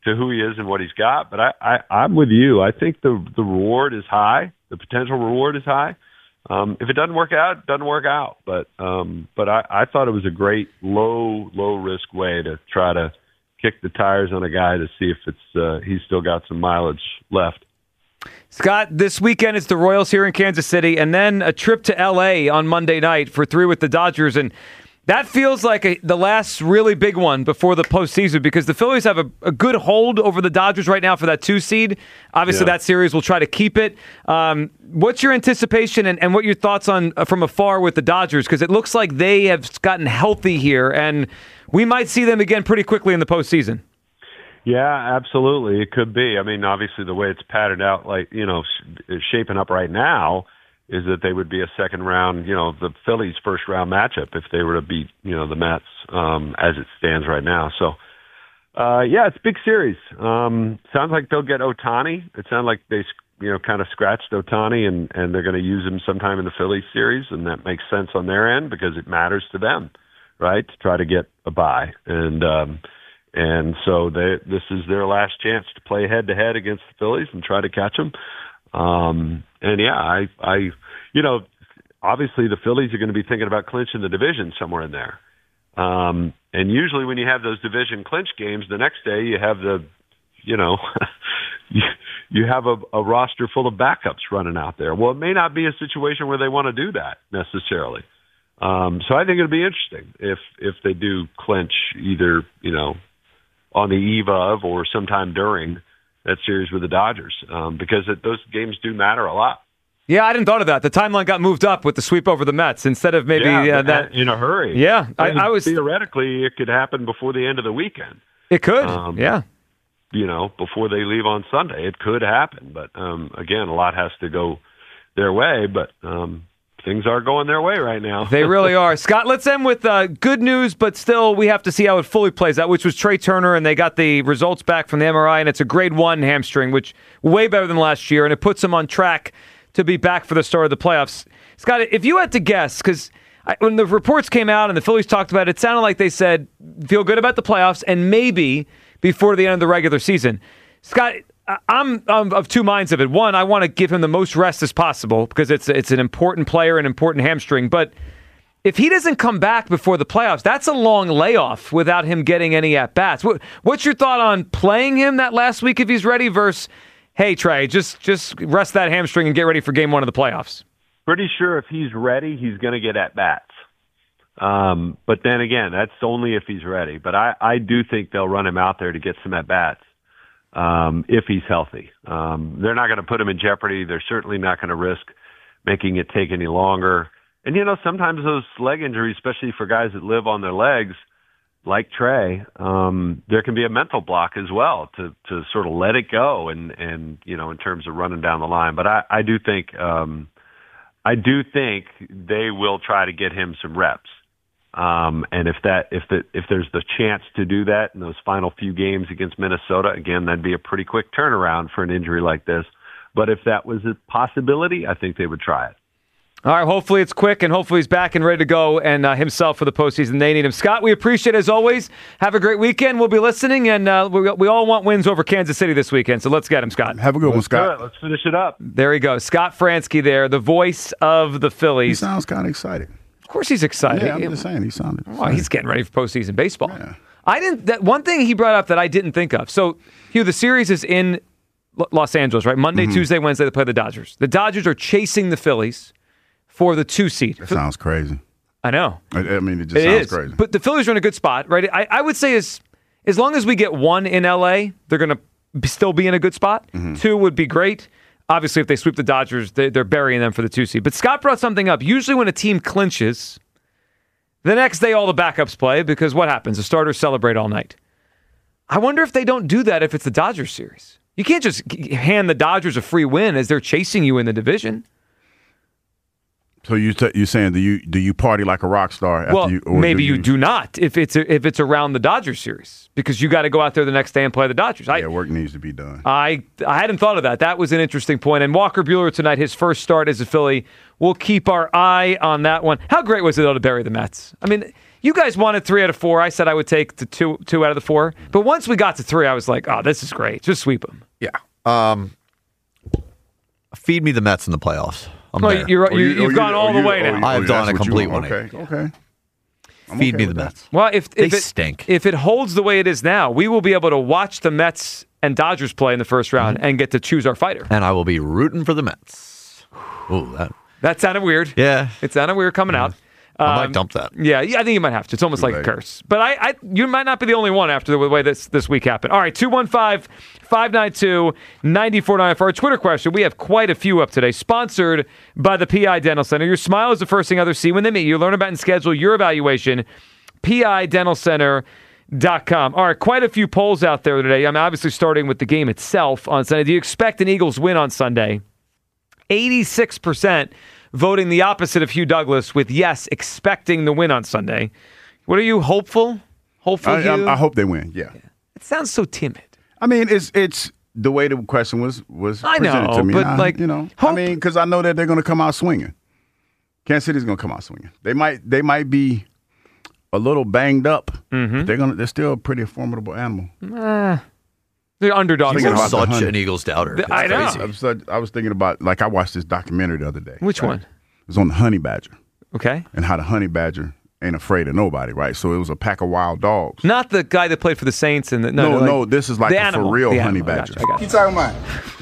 to who he is and what he's got. But I, I, I'm with you. I think the the reward is high. The potential reward is high. Um, if it doesn't work out, it doesn't work out. But um, but I, I thought it was a great low low risk way to try to kick the tires on a guy to see if it's uh, he's still got some mileage left. Scott, this weekend it's the Royals here in Kansas City, and then a trip to L A on Monday night for three with the Dodgers. And that feels like a, the last really big one before the postseason because the Phillies have a, a good hold over the Dodgers right now for that two seed. Obviously, Yeah. that series will try to keep it. Um, what's your anticipation and, and what your thoughts on uh, from afar with the Dodgers? Because it looks like they have gotten healthy here, and we might see them again pretty quickly in the postseason. Yeah, absolutely. It could be. I mean, obviously, the way it's patterned out, like, you know, sh- shaping up right now is that they would be a second round, you know, the Phillies' first round matchup if they were to beat, you know, the Mets um, as it stands right now. So, uh, yeah, it's a big series. Um, sounds like they'll get Ohtani. It sounds like they, you know, kind of scratched Ohtani and, and they're going to use him sometime in the Phillies series. And that makes sense on their end because it matters to them, right, to try to get a bye. And, um, and so they, this is their last chance to play head to head against the Phillies and try to catch them. Um, and yeah, I, I, you know, obviously the Phillies are going to be thinking about clinching the division somewhere in there. Um, and usually when you have those division clinch games, the next day you have the, you know, you, you have a, a roster full of backups running out there. Well, it may not be a situation where they want to do that necessarily. Um, so I think it'll be interesting if, if they do clinch either, you know, on the eve of or sometime during that series with the Dodgers, um, because it, those games do matter a lot. Yeah, I hadn't thought of that. The timeline got moved up with the sweep over the Mets instead of maybe yeah, uh, that in a hurry. Yeah, I, And I was theoretically it could happen before the end of the weekend. It could, Um, yeah. You know, before they leave on Sunday, it could happen. But um, again, a lot has to go their way. But um, things are going their way right now. They really are. Scott, let's end with uh, good news, but still we have to see how it fully plays out, which was Trey Turner, and they got the results back from the M R I, and it's a grade one hamstring, which way better than last year, and it puts him on track to be back for the start of the playoffs. Scott, if you had to guess, because when the reports came out and the Phillies talked about it, it sounded like they said, feel good about the playoffs and maybe before the end of the regular season. Scott, I'm, I'm of two minds of it. One, I want to give him the most rest as possible because it's it's an important player, an important hamstring. But if he doesn't come back before the playoffs, that's a long layoff without him getting any at-bats. What, what's your thought on playing him that last week if he's ready versus, hey, Trey, just, just rest that hamstring and get ready for game one of the playoffs? Pretty sure if he's ready, he's going to get at-bats. Um, but then again, that's only if he's ready. But I, I do think they'll run him out there to get some at-bats. Um, if he's healthy. Um, they're not going to put him in jeopardy. They're certainly not going to risk making it take any longer. And, you know, sometimes those leg injuries, especially for guys that live on their legs, like Trey, um, there can be a mental block as well to, to sort of let it go and, and, you know, in terms of running down the line. But I, I do think, um, I do think they will try to get him some reps. Um, and if that, if the, if there's the chance to do that in those final few games against Minnesota, again, that'd be a pretty quick turnaround for an injury like this. But if that was a possibility, I think they would try it. All right, hopefully it's quick, and hopefully he's back and ready to go, and uh, himself for the postseason. They need him. Scott, we appreciate it as always. Have a great weekend. We'll be listening, and uh, we, we all want wins over Kansas City this weekend, so let's get him, Scott. Have a good one, Scott. Let's finish it up. There he goes. Scott Fransky there, the voice of the Phillies. He sounds kind of excited. Of course he's excited. Yeah, I'm just saying, he sounded. Oh, he's getting ready for postseason baseball. Yeah. I didn't. That one thing he brought up that I didn't think of. So, Hugh, the series is in L- Los Angeles, right? Monday, mm-hmm. Tuesday, Wednesday, they play the Dodgers. The Dodgers are chasing the Phillies for the two seed. That sounds crazy. I know. I, I mean, it just it sounds is. crazy. But the Phillies are in a good spot, right? I, I would say as as long as we get one in L A, they're going to still be in a good spot. Mm-hmm. Two would be great. Obviously, if they sweep the Dodgers, they, they're burying them for the two seed. But Scott brought something up. Usually, when a team clinches, the next day, all the backups play because what happens? The starters celebrate all night. I wonder if they don't do that if it's the Dodgers series. You can't just hand the Dodgers a free win as they're chasing you in the division. So you t- you're saying do you do you party like a rock star? After Well, you, or maybe do you, you do not if it's a, if it's around the Dodgers series because you got to go out there the next day and play the Dodgers. I, yeah, work needs to be done. I I hadn't thought of that. That was an interesting point. And Walker Buehler tonight, his first start as a Philly. We'll keep our eye on that one. How great was it though to bury the Mets? I mean, You guys wanted three out of four. I said I would take the two two out of the four. But once we got to three, I was like, oh, this is great. Just sweep them. Yeah. Um, feed me the Mets in the playoffs. I'm well, there. you're, you, you've gone all the way now. I've done a complete one. Okay, okay. I'm Feed okay me the with Mets. Well, if, if They it stink. if it holds the way it is now, we will be able to watch the Mets and Dodgers play in the first round Mm-hmm. and get to choose our fighter. And I will be rooting for the Mets. Ooh, that. That sounded weird. Yeah. It sounded weird coming out. I might Um, dump that. Yeah, yeah, I think you might have to. It's almost like a curse. But I, I, you might not be the only one after the way this, this week happened. All right, two one five, five nine two, nine four nine for our Twitter question. We have quite a few up today. Sponsored by the P I Dental Center. Your smile is the first thing others see when they meet you. Learn about and schedule your evaluation. P I dental center dot com. All right, quite a few polls out there today. I'm obviously starting with the game itself on Sunday. Do you expect an Eagles win on Sunday? eighty-six percent voting the opposite of Hugh Douglas with yes, expecting the win on Sunday. What are you, hopeful? Hopeful, I, Hugh? I, I hope they win. Yeah. It sounds so timid. I mean, it's it's the way the question was was I presented know, to me. but, I- like, you know, I mean, because I know that they're going to come out swinging. Kansas City's going to come out swinging. They might they might be a little banged up, Mm-hmm. but they're going to they're still a pretty formidable animal. Uh, they're underdogs. Thinking about the such honey. an Eagles doubter. The- It's I know. crazy. I was, such- I was thinking about like I watched this documentary the other day. Which right? one? It was on the honey badger. Okay. And how the honey badger ain't afraid of nobody, right? So it was a pack of wild dogs. Not the guy that played for the Saints. and the, No, No, like, no, this is like the a animal. for real The honey animal. I badger. got you, I got you. talking about?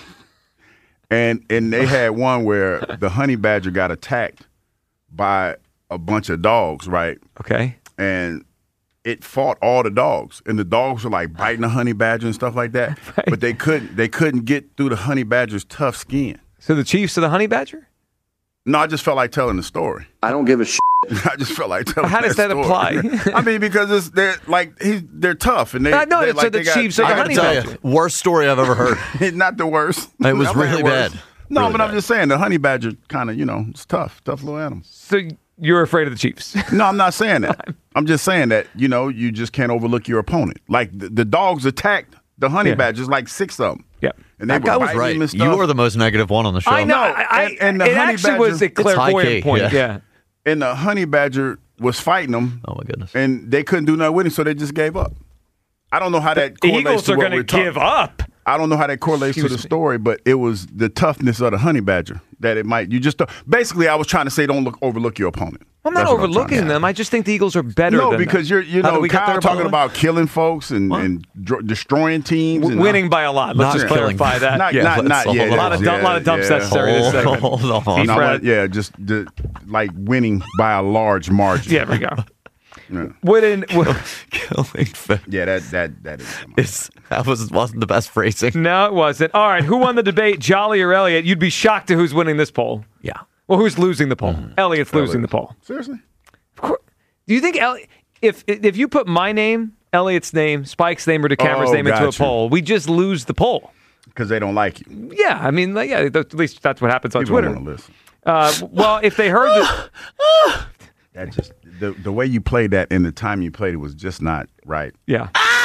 And and they had one where the honey badger got attacked by a bunch of dogs, right? Okay. And it fought all the dogs, and the dogs were like biting the honey badger and stuff like that. But they couldn't they couldn't get through the honey badger's tough skin. So the Chiefs are the honey badger? No, I just felt like telling the story. I don't give a shit. I just felt like telling. How does that story. apply? I mean, because it's they're like he's, they're tough and they. I know, they, so like, the they got- Chiefs are the I gotta honey tell badger. you, Worst story I've ever heard. not the worst. It was I've heard really worse. bad. No, Really but I'm bad. just saying the honey badger kind of you know it's tough, tough little animal. So you're afraid of the Chiefs? No, I'm not saying that. I'm just saying that you know you just can't overlook your opponent. Like the, the dogs attacked the honey Yeah. badgers, like six of them. Yeah. And they That were guy was biting right. them and You stuff. are the most negative one on the show. I know. No, I, I, and- and the it honey actually badger- was a It's clairvoyant high-key, point. yeah. Yeah. And the honey badger was fighting them. Oh my goodness. And they couldn't do nothing with him, so they just gave up. I don't know how that The correlates Eagles to are what going to we're talking- give up. I don't know how that correlates to the Excuse me. story, but it was the toughness of the honey badger that it might. You just don't, basically, I was trying to say, don't look, overlook your opponent. I'm not That's what I'm overlooking trying to- them. I just think the Eagles are better No, than because them. you're you How did know we get Kyle there, by talking the way? about killing folks and, and dr- destroying teams, W- and winning by a lot. Let's Not just killing. clarify that. Not, yeah, not, let's- not hold yeah, on. a lot of dump, yeah, lot of dumps yeah. necessary this segment. Hold on. Keep No, Brad- yeah, just the, like winning by a large margin. Yeah, there we go. Yeah. Wouldn't, would, Killing Fa- Yeah, that that that is. It's, that was, wasn't the best phrasing. no, it wasn't. All right, who won the debate, Jolly or Elliott? You'd be shocked to who's winning this poll. Yeah. Well, who's losing the poll? Mm-hmm. Elliott's losing the poll. Seriously? Of course. Do you think Elliott, if if you put my name, Elliott's name, Spike's name, or DeCamera's Oh, name into a gotcha. poll, we just lose the poll? Because they don't like you. Yeah, I mean, like, yeah, th- at least that's what happens on People Twitter. don't want to listen. Uh, well, if they heard that, That just the the way you played that and the time you played it was just not right. yeah.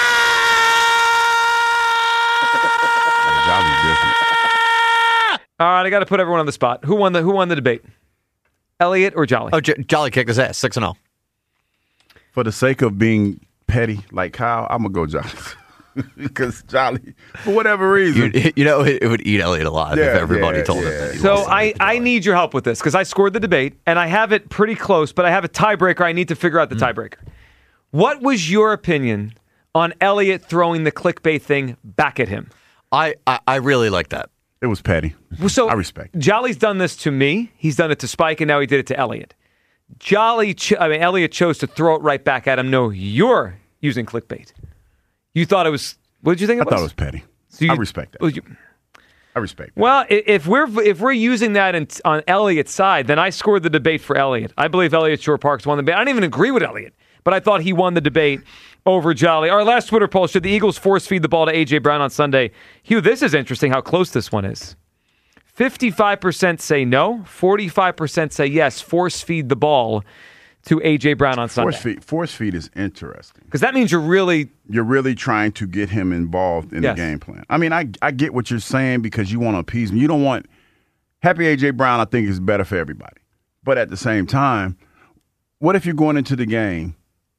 Yeah, Jolly's different. All right, I got to put everyone on the spot. Who won the Who won the debate? Elliott or Jolly? Oh, J- Jolly kicked his ass, six and zero. For the sake of being petty like Kyle, I'm gonna go Jolly. Because Jolly, for whatever reason, You, you know, it, it would eat Elliott alive Yeah, if everybody yeah, told yeah. him that. he So lost. I, I need your help with this because I scored the debate and I have it pretty close, but I have a tiebreaker. I need to figure out the tiebreaker. What was your opinion on Elliott throwing the clickbait thing back at him? I, I, I really like that. it was petty. So I respect it. Jolly's done this to me. He's done it to Spike, and now he did it to Elliott. Jolly, cho- I mean Elliott chose to throw it right back at him. No, you're using clickbait. You thought it was. What did you think I it was? thought it was petty. So you- I respect that. well, you- I respect that. Well, i- if we're if we're using that in, on Elliott's side, then I scored the debate for Elliott. I believe Elliott Shore Parks won the debate. I didn't even agree with Elliott, but I thought he won the debate over Jolly. Our last Twitter poll: should the Eagles force feed the ball to A J Brown on Sunday? Hugh, this is interesting. How close this one is. Fifty-five percent say no. Forty-five percent say yes. Force feed the ball to A J Brown on Sunday. Force feed, force feed is interesting Because that means you're really you're really trying to get him involved in Yes. the game plan. I mean, I I get what you're saying because you want to appease him. You don't want happy A J Brown. I think is better for everybody. But at the same time, what if you're going into the game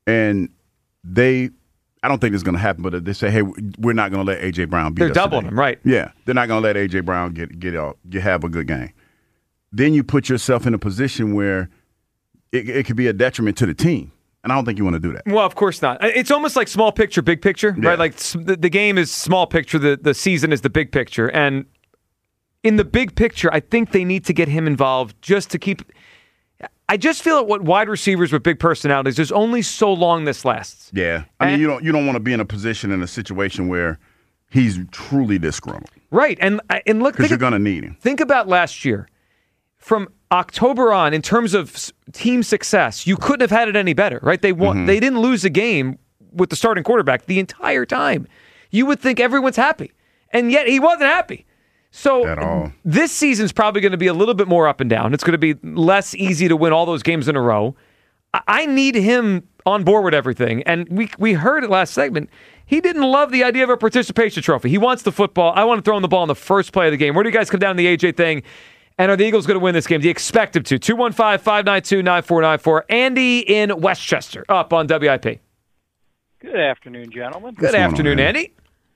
and they, I don't think it's going to happen, but they say, hey, we're not going to let A J. Brown beat They're us doubling today. him, right? Yeah, they're not going to let A J. Brown get get out, get have a good game. Then you put yourself in a position where it, it could be a detriment to the team, and I don't think you want to do that. Well, of course not. It's almost like small picture, big picture, Yeah. right? Like the, the game is small picture, the, the season is the big picture. And in the big picture, I think they need to get him involved just to keep – I just feel that what wide receivers with big personalities, there's only so long this lasts. Yeah, I mean, you don't you don't want to be in a position in a situation where he's truly disgruntled. Right, and and look, Because think you're of- going to need him. Think about last year. From October on, in terms of s- team success, you couldn't have had it any better, right? They won. Mm-hmm. They didn't lose a game with the starting quarterback the entire time. You would think everyone's happy, and yet he wasn't happy. So this season's probably going to be a little bit more up and down. It's going to be less easy to win all those games in a row. I, I need him on board with everything, and we we heard it last segment. He didn't love the idea of a participation trophy. He wants the football. I want to throw him the ball in the first play of the game. Where do you guys come down on the A J thing? And are the Eagles going to win this game? Do you expect them to? two one five, five nine two, nine four nine four. Andy in Westchester, up on W I P. Good afternoon, gentlemen. Good afternoon, Andy.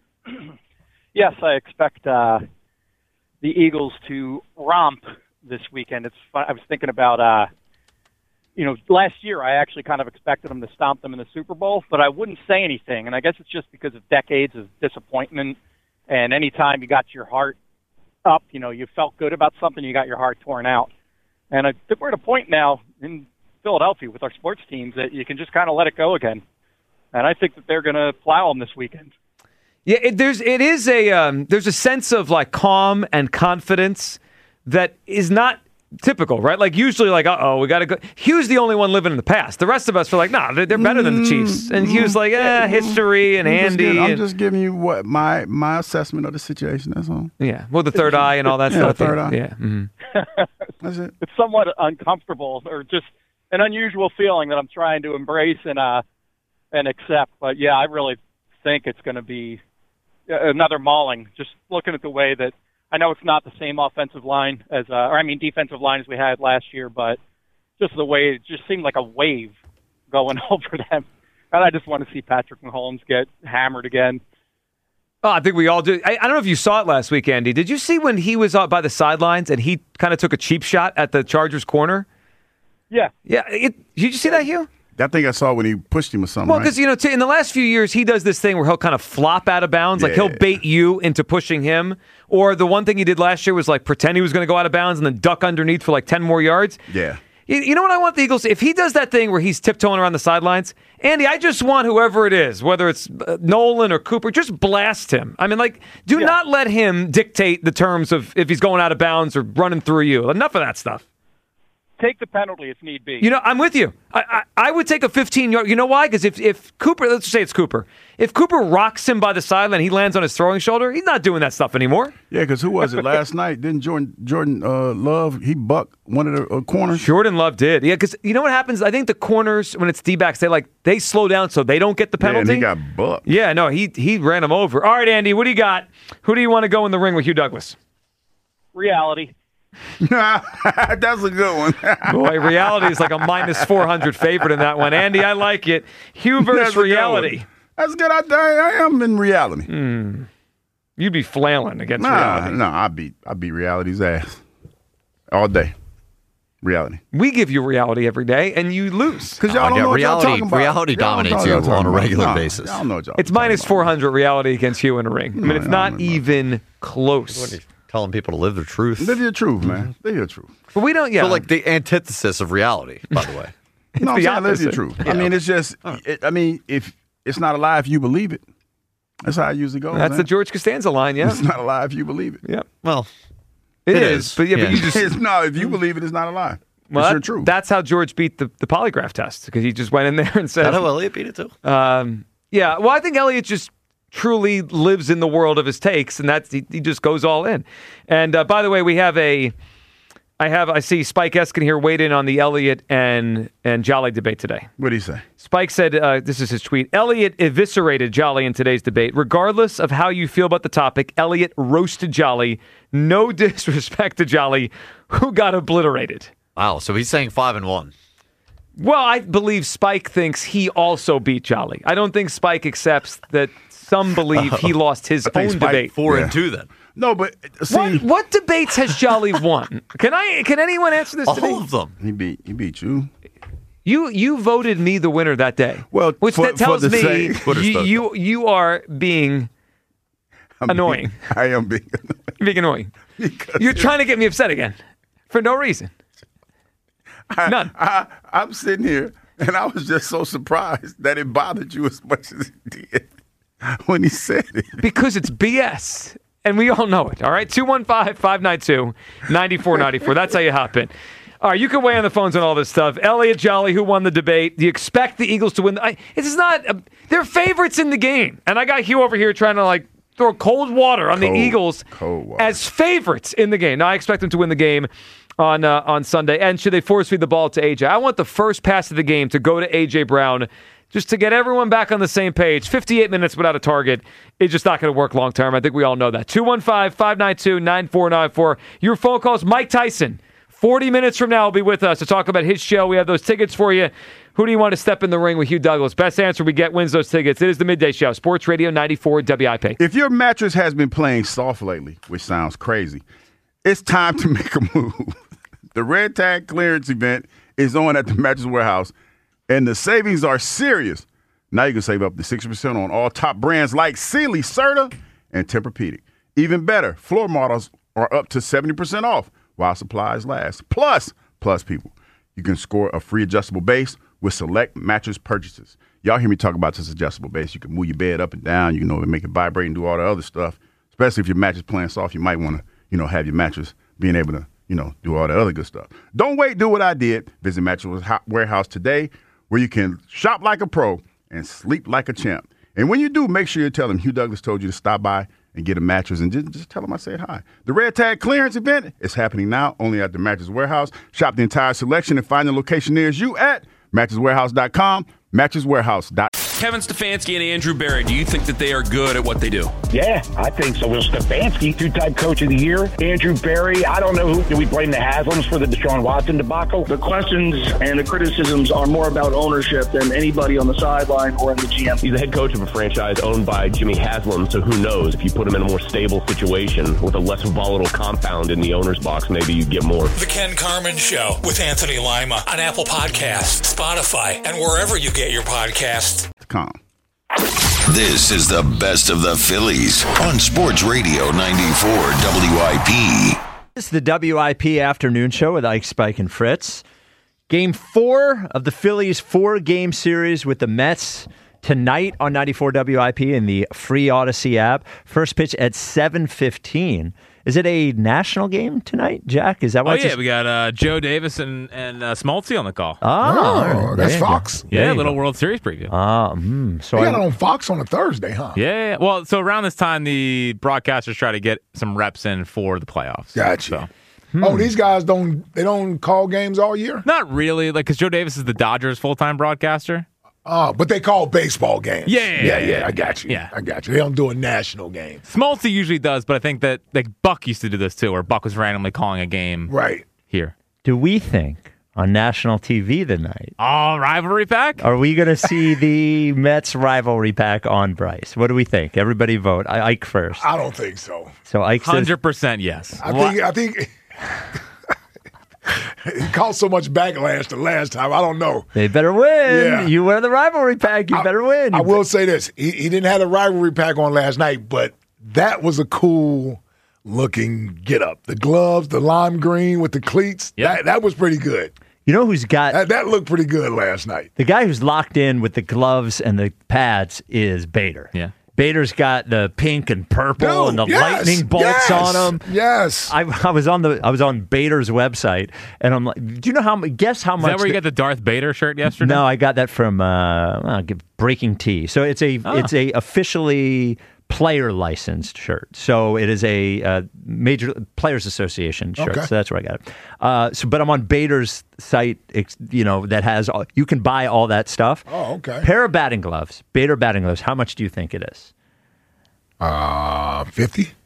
Yes, I expect uh, the Eagles to romp this weekend. It's fun. I was thinking about, uh, you know, last year I actually kind of expected them to stomp them in the Super Bowl, but I wouldn't say anything. And I guess it's just because of decades of disappointment. And anytime you got your heart up, you know, you felt good about something, you got your heart torn out. And I think we're at a point now in Philadelphia with our sports teams that you can just kind of let it go again. And I think that they're going to plow them this weekend. Yeah, it, there's it is a um, there's a sense of like calm and confidence that is not typical, right? Like usually, like uh oh, we got to go. Hugh's the only one living in the past. The rest of us are like, nah, they're, they're better than the Chiefs. And Hugh's like, eh, history and I'm just Andy. giving- I'm and- just giving you what my my assessment of the situation. That's all. yeah, well, the third eye and all that Yeah, stuff. the third eye. Yeah. mhm. That's it. It's somewhat uncomfortable or just an unusual feeling that I'm trying to embrace and uh and accept. But yeah, I really think it's going to be another mauling. Just looking at the way that I know it's not the same offensive line as, uh, or I mean defensive line as we had last year, but just the way it just seemed like a wave going over them. And I just want to see Patrick Mahomes get hammered again. Oh, I think we all do. I, I don't know if you saw it last week, Andy. Did you see when he was out by the sidelines and he kind of took a cheap shot at the Chargers corner? Yeah. Yeah. It, did you see that, Hugh? I think I saw when he pushed him or something. Well, right? because, you know, t- in the last few years, he does this thing where he'll kind of flop out of bounds. Like, Yeah. he'll bait you into pushing him. Or the one thing he did last year was, like, pretend he was going to go out of bounds and then duck underneath for, like, ten more yards. Yeah. You, you know what I want the Eagles? If he does that thing where he's tiptoeing around the sidelines, Andy, I just want whoever it is, whether it's uh, Nolan or Cooper, just blast him. I mean, like, do not let him dictate the terms of if he's going out of bounds or running through you. Enough of that stuff. Take the penalty if need be. You know, I'm with you. I I, I would take a fifteen-yard. You know why? Because if, if Cooper, let's say it's Cooper. If Cooper rocks him by the sideline, he lands on his throwing shoulder, he's not doing that stuff anymore. Yeah, because who was it last night? Didn't Jordan Jordan uh, Love, he bucked one of the uh, corners? Jordan Love did. Yeah, because you know what happens? I think the corners, when it's D-backs, they like they slow down so they don't get the Yeah, and penalty. he got bucked. Yeah, no, he he ran him over. All right, Andy, what do you got? Who do you want to go in the ring with Hugh Douglas? Reality. That's a good one. Boy, reality is like a minus four hundred favorite in that one. Andy, I like it. Hugh versus That's a good reality. one. That's good. I, I am in reality. Hmm. You'd be flailing against Nah, reality. no, I beat I beat reality's ass all day. Reality. We give you reality every day, and you lose. Because y'all don't know what y'all talking about. reality Y'all don't know dominates what you y'all on talking a about. regular Nah, basis. Y'all know what y'all It's minus four hundred reality against Hugh in a ring. I mean, it's not even close. Telling people to live their truth. Live your truth, man. Live your truth. But we don't, yeah. So, like the antithesis of reality, by the way. No, I'm the saying live your opposite. truth. Yeah. I mean, it's just, it, I mean, if it's not a lie if you believe it. That's how it usually goes. That's man. the George Costanza line, yeah. It's not a lie if you believe it. Yeah. Well, it it is. is. But yeah, Yeah. but you just It's, no, if you believe it, it's not a lie. well, it's that- your truth. That's how George beat the, the polygraph test because he just went in there and said, That's how Elliott beat it too. um, yeah. Well, I think Elliott just truly lives in the world of his takes, and that's he, he just goes all in. And uh, by the way, we have a, I have I see Spike Eskin here weighed in on the Elliott and and Jolly debate today. What do you say? Spike said, uh, this is his tweet, Elliott eviscerated Jolly in today's debate. Regardless of how you feel about the topic, Elliott roasted Jolly. No disrespect to Jolly, who got obliterated. Wow. So he's saying five and one. Well, I believe Spike thinks he also beat Jolly. I don't think Spike accepts that some believe he lost his own Spike- debate. Four and two, then. No, but see, What, what debates has Jolly won? Can I? Can anyone answer this to me? all of them. He beat. He beat you. You you voted me the winner that day. Well, which for- that tells for the me same Twitter you, stuff. you you are being I'm annoying. being- I am being annoying. Being annoying. You're trying to get me upset again for no reason. I, None. I, I'm sitting here, and I was just so surprised that it bothered you as much as it did when he said it. Because it's B S. And we all know it. All right. two one five, five nine two, nine four nine four. That's how you hop in. All right. You can weigh on the phones on all this stuff. Elliot Jolly, who won the debate? Do you expect the Eagles to win? I, it's not. A, they're favorites in the game. And I got Hugh over here trying to like throw cold water on Cold, the Eagles cold water. as favorites in the game. Now, I expect them to win the game on uh, on Sunday. And should they force feed the ball to A J? I want the first pass of the game to go to A J Brown. Just to get everyone back on the same page. fifty-eight minutes without a target is just not going to work long term. I think we all know that. two one five, five nine two, nine four nine four. Your phone calls. Mike Tyson, forty minutes from now, will be with us to talk about his show. We have those tickets for you. Who do you want to step in the ring with Hugh Douglas? Best answer we get wins those tickets. It is the Midday Show. Sports Radio ninety-four W I P. If your mattress has been playing soft lately, which sounds crazy, it's time to make a move. The Red Tag clearance event is on at the Mattress Warehouse, and the savings are serious. Now you can save up to sixty percent on all top brands like Sealy, Serta, and Tempur-Pedic. Even better, floor models are up to seventy percent off while supplies last. Plus, plus people, you can score a free adjustable base with select mattress purchases. Y'all hear me talk about this adjustable base. You can move your bed up and down. You know, make it vibrate and do all the other stuff. Especially if your mattress playing soft, you might want to, you know, have your mattress being able to, you know, do all the other good stuff. Don't wait. Do what I did. Visit Mattress Warehouse today, where you can shop like a pro and sleep like a champ. And when you do, make sure you tell them Hugh Douglas told you to stop by and get a mattress, and just, just tell them I said hi. The Red Tag clearance event is happening now only at the Mattress Warehouse. Shop the entire selection and find the location nearest you at mattress warehouse dot com, mattress warehouse dot com. Kevin Stefanski and Andrew Berry, do you think that they are good at what they do? Yeah, I think so. Well, Stefanski, two-time coach of the year. Andrew Berry, I don't know who. Do we blame the Haslams for the Deshaun Watson debacle? The questions and the criticisms are more about ownership than anybody on the sideline or in the G M. He's the head coach of a franchise owned by Jimmy Haslam, so who knows? If you put him in a more stable situation with a less volatile compound in the owner's box, maybe you get more. The Ken Carman Show with Anthony Lima on Apple Podcasts, Spotify, and wherever you get your podcasts. This is the best of the Phillies on Sports Radio ninety-four W I P. This is the W I P afternoon show with Ike, Spike, and Fritz. Game four of the Phillies' four-game series with the Mets tonight on ninety-four W I P in the free Odyssey app. First pitch at seven fifteen. Is it a national game tonight, Jack? Is that what? Oh it's yeah, just- we got uh, Joe Davis and and uh, Smoltzy on the call. Oh, all right. that's There you go. Fox. There Yeah, you little go. World Series preview. Ah, mm, so They I, got it on Fox on a Thursday, huh? Yeah, yeah, yeah. Well, so around this time, the broadcasters try to get some reps in for the playoffs. Gotcha. So. Oh, these guys don't they don't call games all year? Not really, like because Joe Davis is the Dodgers' full-time broadcaster. Oh, but they call baseball games. Yeah, yeah, yeah, yeah, I got you. yeah. I got you. They don't do a national game. Smoltzy usually does, but I think that like Buck used to do this too, where Buck was randomly calling a game. Right. Here. do we think on national T V tonight? Oh, rivalry pack? Are we going to see the Mets rivalry pack on Bryce? What do we think? Everybody vote. I, Ike first. I don't think so. So Ike says Hundred percent yes. I think I think he caused so much backlash the last time. I don't know. they better win. Yeah. You wear the rivalry pack. You better win. I will say this: he, he didn't have a rivalry pack on last night, but that was a cool looking get up. The gloves, the lime green with the cleats. That that was pretty good. You know who's got that, that looked pretty good last night. The guy who's locked in with the gloves and the pads is Bader. Yeah. Bader's got the pink and purple Dude, and the yes, lightning bolts yes, on him. Yes. I, I was on the I was on Bader's website and I'm like, do you know how much? Guess how Is much? that where you the- got the Darth Bader shirt yesterday? No, I got that from uh, well, Breaking Tea. So it's a Oh. it's a officially player licensed shirt. So it is a uh, major Players Association shirt. Okay. So that's where I got it. Uh, so, but I'm on Bader's site. ex- You know that has all, you can buy all that stuff. Oh, okay. Pair of batting gloves, Bader batting gloves. How much do you think it is? Uh, fifty.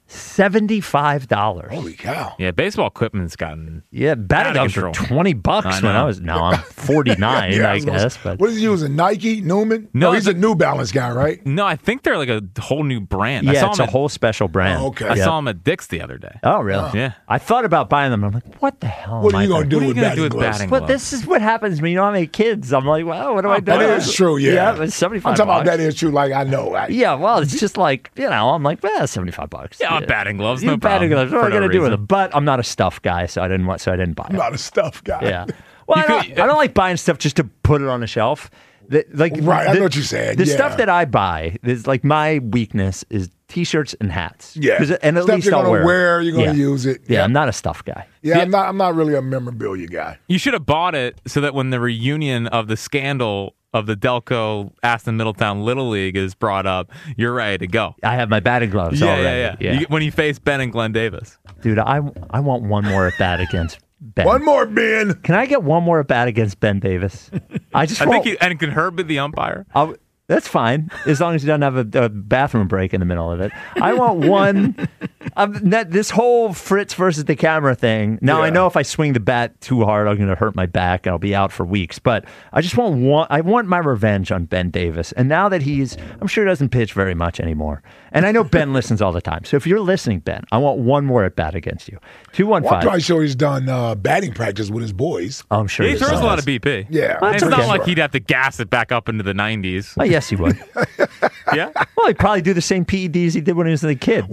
seventy-five dollars. Holy cow. Yeah, baseball equipment's gotten Yeah, batting out of gloves were control. twenty bucks I when I know. was. Now I'm forty-nine, Yeah, I I was gonna guess. say, But what is he using? Nike, Newman? No, No, he's the- a New Balance guy, right? No, I think they're like a whole new brand. I yeah, saw it's them a at, whole special brand. Oh, okay. I Yeah. saw them at Dick's the other day. Oh, really? Yeah. I thought about buying them. I'm like, what the hell? What am are you I going to do What are you with gonna batting do with gloves? batting But gloves? this is what happens when you don't have any kids. I'm like, well, what do I do? That is true, yeah. Yeah, it's seventy-five I'm talking about bucks. that is true. Like, I know. I, Yeah, well, it's just like, you know, I'm like, well, seventy-five bucks. Yeah, batting gloves, no Yeah, batting problem. gloves. What am For I no going to do with reason. them? But I'm not a stuff guy, so I didn't want, so I didn't buy I'm it. not a stuff guy. Yeah. Well, You I don't, could- I don't like buying stuff just to put it on a shelf. The, like Right, I the- know what you're saying, The yeah. stuff that I buy is like my weakness is T-shirts and hats. Yeah. 'Cause- and at Stuff least you're I'll gonna wear. it. wear, you're gonna Yeah. use it. Yeah, Yeah. I'm not a stuff guy. Yeah, I'm not. I'm not really a memorabilia guy. You should have bought it so that when the reunion of the scandal of the Delco Aston Middletown Little League is brought up, you're ready to go. I have my batting gloves Yeah, already. yeah, yeah. You- when you face Ben and Glenn Davis. Dude, I I want one more at bat against Ben. One more, Ben. Can I get one more at bat against Ben Davis? I just I want, think, you, and can Herb be the umpire? I'll, that's fine, as long as he doesn't have a, a bathroom break in the middle of it. I want one. Um, that this whole Fritz versus the camera thing. Now I Yeah. know if I swing the bat too hard, I'm going to hurt my back and I'll be out for weeks. But I just want one. I want my revenge on Ben Davis. And now that he's, I'm sure he doesn't pitch very much anymore. And I know Ben listens all the time. So if you're listening, Ben, I want one more at bat against you. Two one Well, I'm five. probably sure he's done uh, batting practice with his boys. Oh, I'm sure Yeah, he throws does. a lot of B P. Yeah, it's I'm not pretty like sure. he'd have to gas it back up into the nineties. Oh, yes, he would. Yeah. Well, he'd probably do the same P E Ds he did when he was a kid.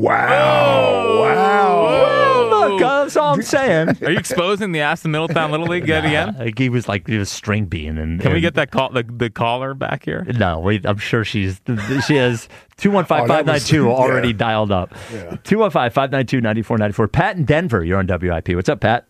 Wow! Wow! Well, look, that's all I'm saying. Are you exposing the Aston Middletown Little League yet again? Like he was like he was string bean, and Can we and- get that call, the, the caller back here? No, wait, I'm sure she's she has two one five five nine two already yeah. dialed up. Two one five five nine two ninety four ninety four. Pat in Denver, you're on W I P. What's up, Pat?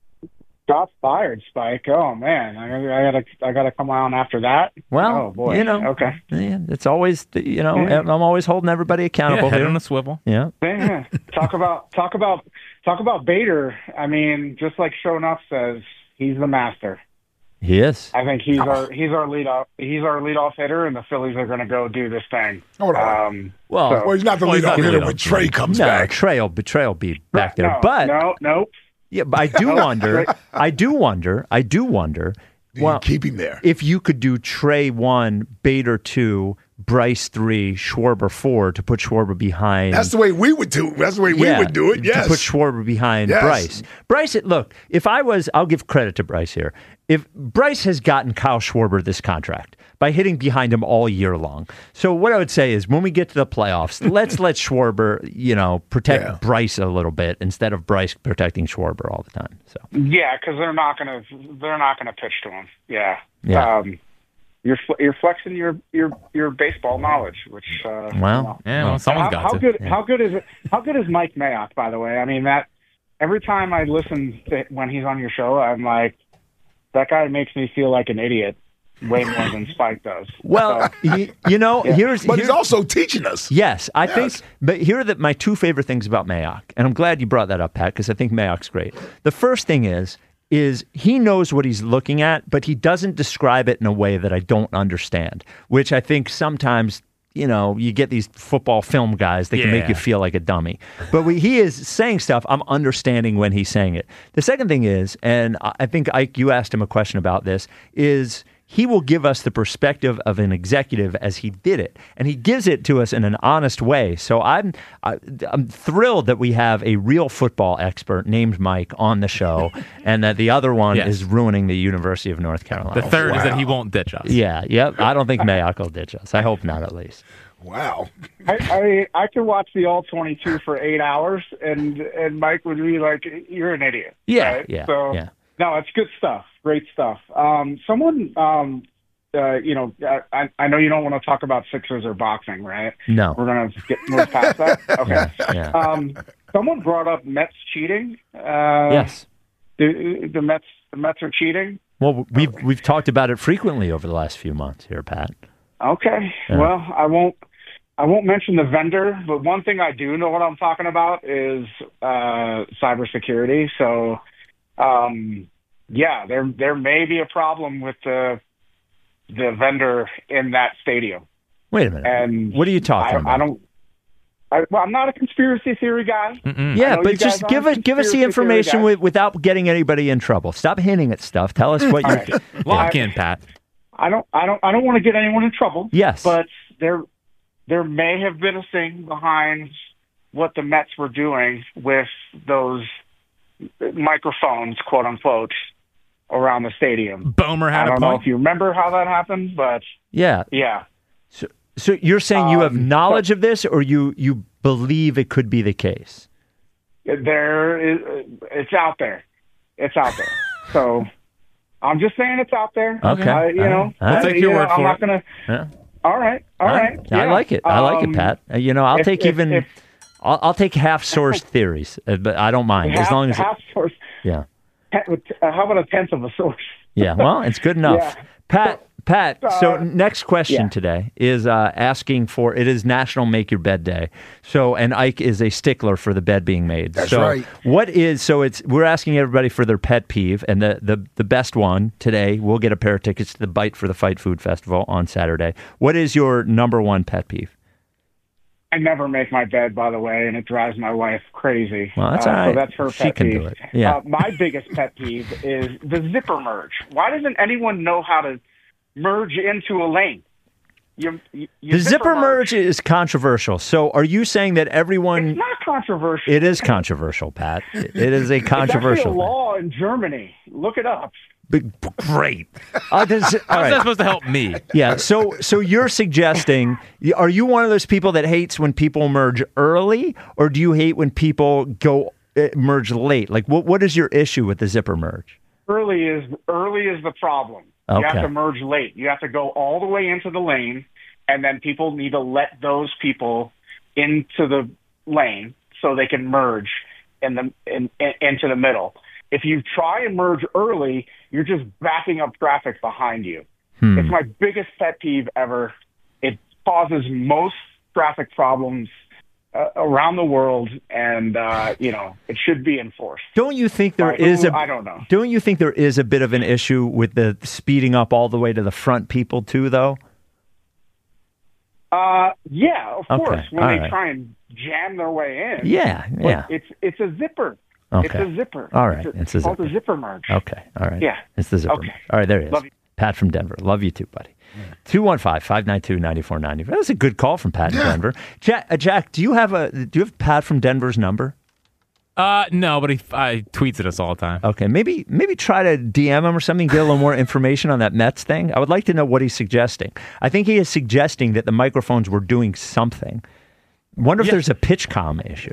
Shots fired, Spike. Oh man, I, I gotta, I gotta come on after that. Well, oh boy. you know, Okay. yeah, it's always you know Yeah. I'm always holding everybody accountable. Yeah, head here. on a swivel. Yeah. Yeah. talk about, talk about, talk about Bader. I mean, just like Show Enough says, he's the master. He is. I think he's our, he's our lead off, he's our leadoff hitter, and the Phillies are gonna go do this thing. Hold on. Um, Well, so- Well, he's not the Well, he's leadoff not the hitter leadoff when Trey comes no, back. Trey will, be- Trey will be back there, no, but no, nope. yeah, but I do wonder. I do wonder. I do wonder. Do you keep him there? If you could do Trey one, Bader two, Bryce three, Schwarber four to put Schwarber behind. That's the way we would do. That's the way we Yeah, would do it. Yes. To put Schwarber behind Yes. Bryce. Bryce, look, if I was, I'll give credit to Bryce here. If Bryce has gotten Kyle Schwarber this contract by hitting behind him all year long. So what I would say is when we get to the playoffs, let's let Schwarber, you know, protect Yeah. Bryce a little bit instead of Bryce protecting Schwarber all the time. So Yeah, because they're not gonna, they're not gonna pitch to him. Yeah. Yeah. Um, you're fl- you're flexing your your your baseball knowledge, which uh, Well, you know. Yeah, well, someone's how, got how to. good Yeah. how good is it? How good is Mike Mayock? By the way, I mean that every time I listen to when he's on your show, I'm like, that guy makes me feel like an idiot way more than Spike does. Well, So, you, you know, Yeah. here's But here's, he's also teaching us. Yes, I Yes. think. But here are the, my two favorite things about Mayock, and I'm glad you brought that up, Pat, because I think Mayock's great. The first thing is, is he knows what he's looking at, but he doesn't describe it in a way that I don't understand. Which I think sometimes, you know, you get these football film guys that can make Yeah. you feel like a dummy. But we, he is saying stuff I'm understanding when he's saying it. The second thing is, and I I think Ike, you asked him a question about this, is. He will give us the perspective of an executive as he did it, and he gives it to us in an honest way. So I'm I, I'm thrilled that we have a real football expert named Mike on the show, and that the other one Yes. is ruining the University of North Carolina. The third is Wow. that he won't ditch us. Yeah, yep. I don't think Mayock will ditch us. I hope not, at least. Wow. I, I I could watch the all twenty-two for eight hours, and and Mike would be like, "You're an idiot." Yeah, right? yeah, So yeah. no, it's good stuff. Great stuff. Um, someone, um, uh, you know, I I know you don't want to talk about Sixers or boxing, right? No. We're gonna get move past that. Okay. Yeah. Um, someone brought up Mets cheating. Uh, Yes. The, the Mets the Mets are cheating. Well, we've we've talked about it frequently over the last few months here, Pat. Okay. Yeah. Well, I won't. I won't mention the vendor, but one thing I do know what I'm talking about is uh, cybersecurity. So, um, yeah, there there may be a problem with the the vendor in that stadium. Wait a minute. And What are you talking I, about? I don't. I, well, I'm not a conspiracy theory guy. Yeah, but just give us give us the information with, without getting anybody in trouble. Stop hinting at stuff. Tell us what you're. Right. Lock in, Pat. I don't, I don't, I don't want to get anyone in trouble. Yes, but there, there may have been a thing behind what the Mets were doing with those microphones, quote unquote, around the stadium. Bomer had I don't a know point. if you remember how that happened, but Yeah. yeah. So, so you're saying you have Um, knowledge of this, or you you believe it could be the case? There is, it's out there. It's out there. So I'm just saying it's out there. Okay. I, you All know, right. I'll I- take you your know, word I'm for not it. gonna. Yeah. All right. All All right. I yeah. like it. I like Um, it, Pat. Uh, You know, I'll if- take if- even. if- I'll, I'll take half sourced theories, uh, but I don't mind as half, long as. It, half source. yeah. Ten- uh, how about a tenth of a source? Yeah. Well, it's good enough. Yeah. Pat. Pat. So Uh, next question yeah. today is uh, asking for. It is National Make Your Bed Day. So and Ike is a stickler for the bed being made. That's so right. What is so? It's we're asking everybody for their pet peeve, and the the the best one today. We'll get a pair of tickets to the Bite for the Fight Food Festival on Saturday. What is your number one pet peeve? I never make my bed, by the way, and it drives my wife crazy. Well, that's uh, all right. So that's her She pet can peeve. do it. Yeah. Uh, my biggest pet peeve is the zipper merge. Why doesn't anyone know how to merge into a lane? You, you, you The zipper merge is controversial. So are you saying that everyone? It's not controversial. It is controversial, Pat. It is a It's controversial. actually a law in Germany. Look it up. Big, great. Uh, does, all How's right. that supposed to help me? Yeah. So, so you're suggesting? Are you one of those people that hates when people merge early, or do you hate when people go uh, merge late? Like, what what is your issue with the zipper merge? Early is early is the problem. You Okay. have to merge late. You have to go all the way into the lane, and then people need to let those people into the lane so they can merge in the in, in, into the middle. If you try and merge early, you're just backing up traffic behind you. Hmm. It's my biggest pet peeve ever. It causes most traffic problems uh, around the world, and uh, you know it should be enforced. Don't you think there By is who? a? I don't know. Don't you think there is a bit of an issue with the speeding up all the way to the front people too, though? Uh, yeah, of Okay, course. When all they right. try and jam their way in. Yeah, But yeah. It's it's a zipper. Okay. It's a zipper. All right, It's, a, it's a called zipper. a zipper merge. Okay. All right. Yeah. It's the zipper. Okay. merge. All right. There he is. Love you. Pat from Denver. Love you too, buddy. two one five, five nine two, nine four nine four. That was a good call from Pat in Denver. Jack, uh, Jack, do you have a do you have Pat from Denver's number? Uh, no, but he I tweets at us all the time. Okay, maybe maybe try to D M him or something, get a little more information on that Mets thing. I would like to know what he's suggesting. I think he is suggesting that the microphones were doing something. Wonder if Yeah. there's a pitch-com issue.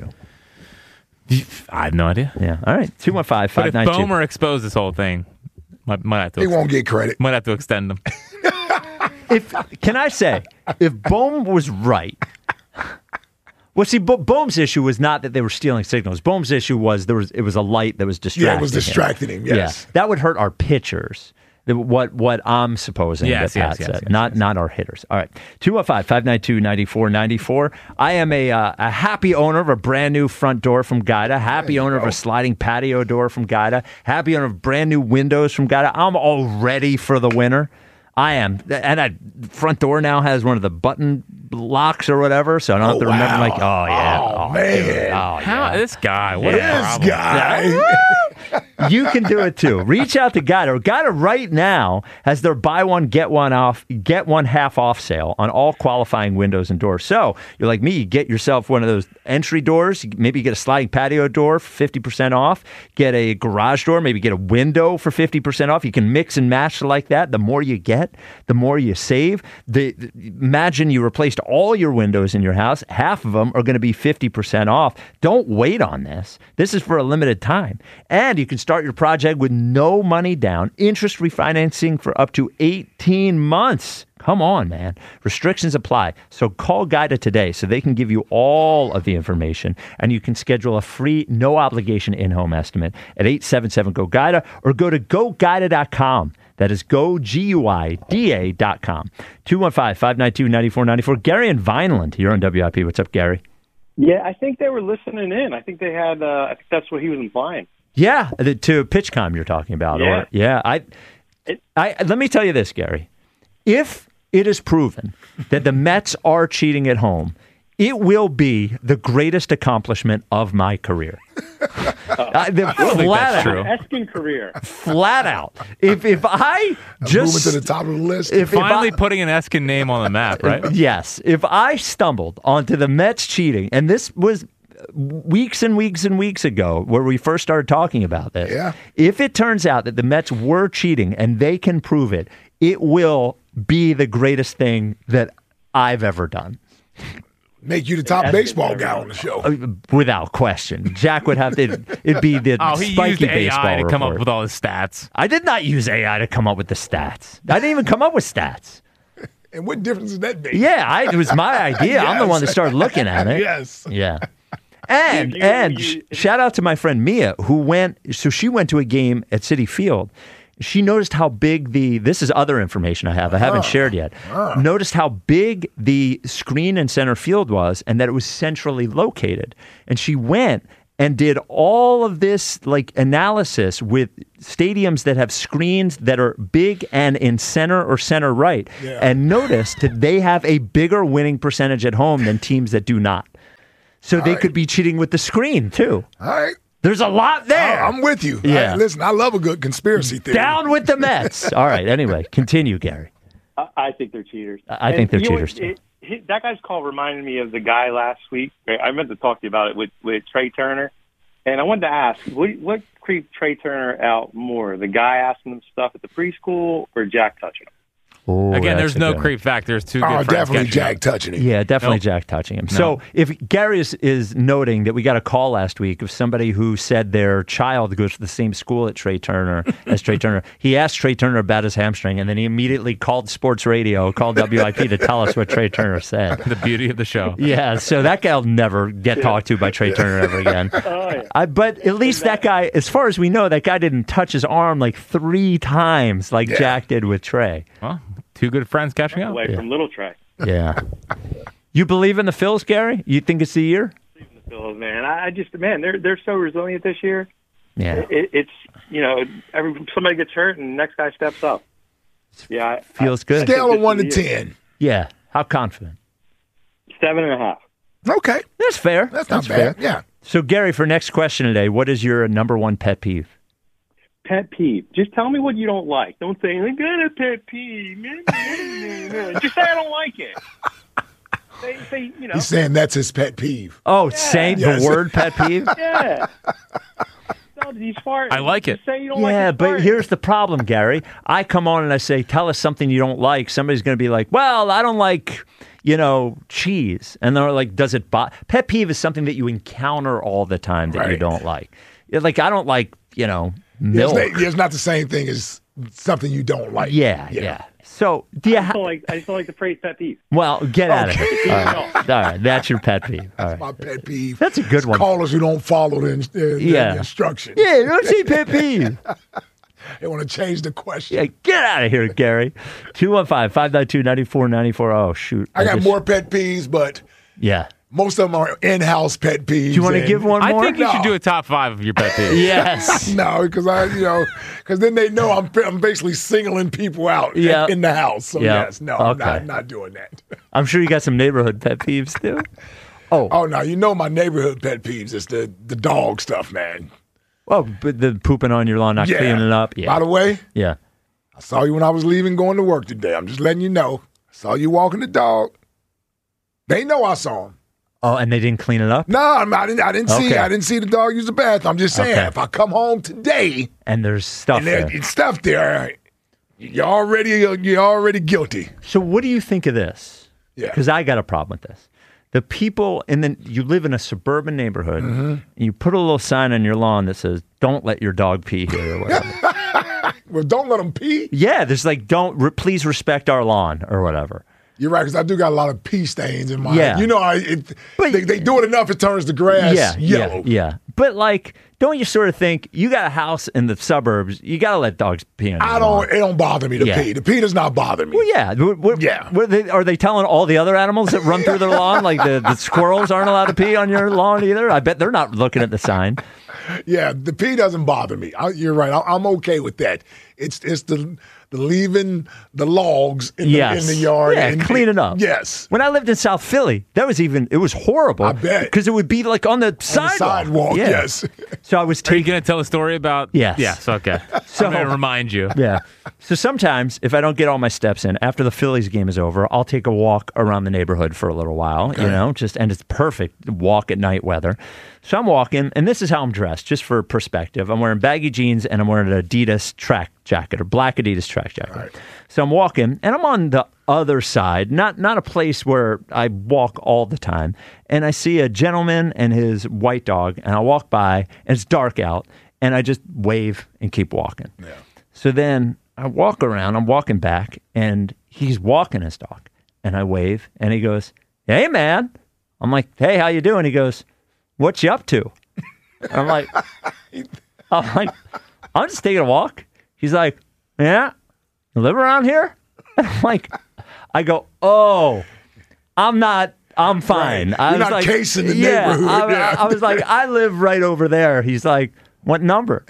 I have no idea. Yeah. All right. two one five, But five if nine two. Bomer exposed this whole thing, might, might have to. He won't get credit. Might have to extend them. If can I say, if Bohm was right, well, see, Bo- Bohm's issue was not that they were stealing signals. Bohm's issue was there was it was a light that was distracting. Yeah, it was distracting him, yes. Yeah, that would hurt our pitchers. The- What what I'm supposing Yes, that Pat yes, yes, said, yes, not not our hitters. All right, two one five, five nine two, nine four nine four. I am a uh, a happy owner of a brand new front door from Guida. Happy owner of a sliding patio door from Guida. Happy owner of brand new windows from Guida. I'm all ready for the winter. I am, and I front door now has one of the button locks or whatever, so I don't have Oh, to remember. wow. Like, oh yeah, Oh, oh, man. dude. Oh, How this guy? What This a problem. guy. You can do it too. Reach out to Guida. Guida right now has their buy one get one off, get one half off sale on all qualifying windows and doors. So you're like me, you get yourself one of those entry doors. Maybe you get a sliding patio door for fifty percent off. Get a garage door. Maybe get a window for fifty percent off. You can mix and match like that. The more you get, the more you save. The, the imagine you replaced all your windows in your house. Half of them are going to be fifty percent off. Don't wait on this. This is for a limited time. And you can start your project with no money down, interest refinancing for up to eighteen months. Come on, man. Restrictions apply. So call Guida today so they can give you all of the information and you can schedule a free, no obligation in-home estimate at eight seven seven, G O, Guida or go to go guida dot com. That is go, G U I D A dot com. two one five, five nine two, nine four nine four. Gary in Vineland here on W I P. What's up, Gary? Yeah, I think they were listening in. I think they had. Uh, I think that's what he was implying. Yeah, the, to PitchCom you're talking about. Yeah. Or, yeah. I, I, let me tell you this, Gary. If it is proven that the Mets are cheating at home, It will be the greatest accomplishment of my career. uh, the, I don't think flat that's out, true. Eskin career. Flat out. If if I just moving to the top of the list, if, Finally if I, putting an Eskin name on the map, right? Yes. If I stumbled onto the Mets cheating, and this was weeks and weeks and weeks ago where we first started talking about this. Yeah. If it turns out that the Mets were cheating and they can prove it, it will be the greatest thing that I've ever done. Make you the top baseball guy on the show. Uh, Without question. Jack would have to, it'd be the Oh, he spiky used A baseball I to come report. up with all his stats. I did not use A I to come up with the stats. I didn't even come up with stats. And what difference does that make? Yeah, I, it was my idea. I'm the one that started looking at it. Yes. Yeah. And You- and you- sh- shout out to my friend Mia, who went. So she went to a game at Citi Field. She noticed how big the. This is other information I have. I haven't Oh. shared yet. Oh. Noticed how big the screen in center field was, and that it was centrally located. And she went and did all of this like analysis with stadiums that have screens that are big and in center or center right, Yeah. and noticed that they have a bigger winning percentage at home than teams that do not. So All they right. could be cheating with the screen too. All right. There's a lot there. I- I'm with you. Yeah. I- listen, I love a good conspiracy theory. Down with the Mets. All right. Anyway, continue, Gary. I, I think they're cheaters. I think they're you know cheaters, what, it- it- that guy's call reminded me of the guy last week. I meant to talk to you about it with, with Trey Turner. And I wanted to ask, what, what creeped Trey Turner out more? The guy asking him stuff at the preschool or Jack touching him? Ooh, Again, that's there's a no good one. creep factor. There's two good Oh, friends definitely catching Jack up. touching him. Yeah, definitely Nope. Jack touching him. No. So if Gary is, is noting that we got a call last week of somebody who said their child goes to the same school at Trey Turner as Trey Turner, he asked Trey Turner about his hamstring, and then he immediately called sports radio, called W I P to tell us what Trey Turner said. The beauty of the show. Yeah, so that guy will never get talked to by Trey Turner ever again. Oh, yeah. I, but at least that guy, as far as we know, that guy didn't touch his arm like three times like Yeah. Jack did with Trey. Well, two good friends catching up. Away from Little Trey. Yeah. You believe in the Phils, Gary? You think it's the year? The Phils, man. I, I just, man, they're they're so resilient this year. Yeah. It, it's, you know, every somebody gets hurt and the next guy steps up. Yeah. I- Feels I- good. I think Scale this of one to is the year. ten. Yeah. How confident? Seven and a half. Okay. That's fair. That's not fair. bad. Yeah. So, Gary, for next question today, what is your number one pet peeve? Pet peeve. Just tell me what you don't like. Don't say, I got a pet peeve. Just say I don't like it. Say, say you know. He's saying that's his pet peeve. Oh, saying Yes. the word pet peeve? Yeah. No, he's fart. I like it. Just say you don't Yeah, like his but fart. here's the problem, Gary. I come on and I say, tell us something you don't like. Somebody's going to be like, well, I don't like, you know, cheese. And they're like, does it bother? Pet peeve is something that you encounter all the time that you Right. don't like. Yeah, like, I don't like, you know, Yeah, it's, milk. not, it's not the same thing as something you don't like. Yeah, yeah. So, do you I just ha- don't like. I just don't like the phrase pet peeve. well, get out of Okay. here. All right. All right, that's your pet peeve. All right. My pet peeve. That's a good one. Callers who don't follow the, in- the, Yeah. the instructions. Yeah, don't say pet peeve. They want to change the question. Yeah, get out of here, Gary. two one five, five nine two, nine four nine four. Oh, shoot. I got just- more pet peeves, but Yeah. most of them are in-house pet peeves. Do you want to and- give one I more? think you No. should do a top five of your pet peeves. Yes. No, because I, you know, because then they know I'm, I'm basically singling people out in- Yeah. in the house. So Yeah. yes, no, I'm Okay. not, not doing that. I'm sure you got some neighborhood pet peeves too. Oh, Oh no, you know my neighborhood pet peeves is the the dog stuff, man. oh, but the pooping on your lawn, not Yeah. cleaning it up. Yeah. By the way, yeah. I saw you when I was leaving going to work today. I'm just letting you know. I saw you walking the dog. They know I saw him. Oh, and they didn't clean it up? No, I'm- I didn't. I didn't see. Okay. I didn't see the dog use the bathroom. I'm just saying, Okay. if I come home today And there's stuff and there. there's stuff there, you're already you're already guilty. So what do you think of this? Yeah. Because I got a problem with this. The people, and then you live in a suburban neighborhood, Mm-hmm. and you put a little sign on your lawn that says, don't let your dog pee here or whatever. Well, don't let them pee. Yeah, there's like, don't, re- please respect our lawn or whatever. You're right, because I do got a lot of pee stains in my. Yeah. You know, I it, they, they do it enough, it turns the grass yeah, yellow. yeah, yeah. But like, don't you sort of think you got a house in the suburbs? You got to let dogs pee on your I lawn. don't. It don't bother me to Yeah. pee. The pee does not bother me. Well, yeah, What- what- Yeah. what are, they, are they telling all the other animals that run through their lawn, like the, the squirrels aren't allowed to pee on your lawn either? I bet they're not looking at the sign. Yeah, the pee doesn't bother me. I, you're right. I, I'm okay with that. It's it's the the leaving the logs in, yes. the, in the yard. Yeah, and clean it up. Yes. When I lived in South Philly, that was even, it was horrible. I bet. Because it would be like on the On sidewalk. the sidewalk, Yeah. yes. So I was Are taking. you going to tell a story about? Yes. Yes. Okay. So- I'm going to remind you. Yeah. So sometimes, if I don't get all my steps in after the Phillies game is over, I'll take a walk around the neighborhood for a little while. You know, just and it's perfect walk at night weather. So I'm walking, and this is how I'm dressed, just for perspective. I'm wearing baggy jeans and I'm wearing an Adidas track jacket or black Adidas track jacket. Right. So I'm walking, and I'm on the other side, not not a place where I walk all the time. And I see a gentleman and his white dog, and I walk by, and it's dark out, and I just wave and keep walking. Yeah. So then I walk around, I'm walking back, and he's walking his dog, and I wave, and he goes, "Hey, man." I'm like, "Hey, how you doing?" He goes, "What you up to?" I'm like, I'm like, I'm just taking a walk. He's like, "Yeah, you live around here?" And I'm like, I go, "Oh, I'm not, I'm fine." Right. I You're was not like, casing the yeah, neighborhood. I, Yeah. I, I was like, I live right over there. He's like, "What number?"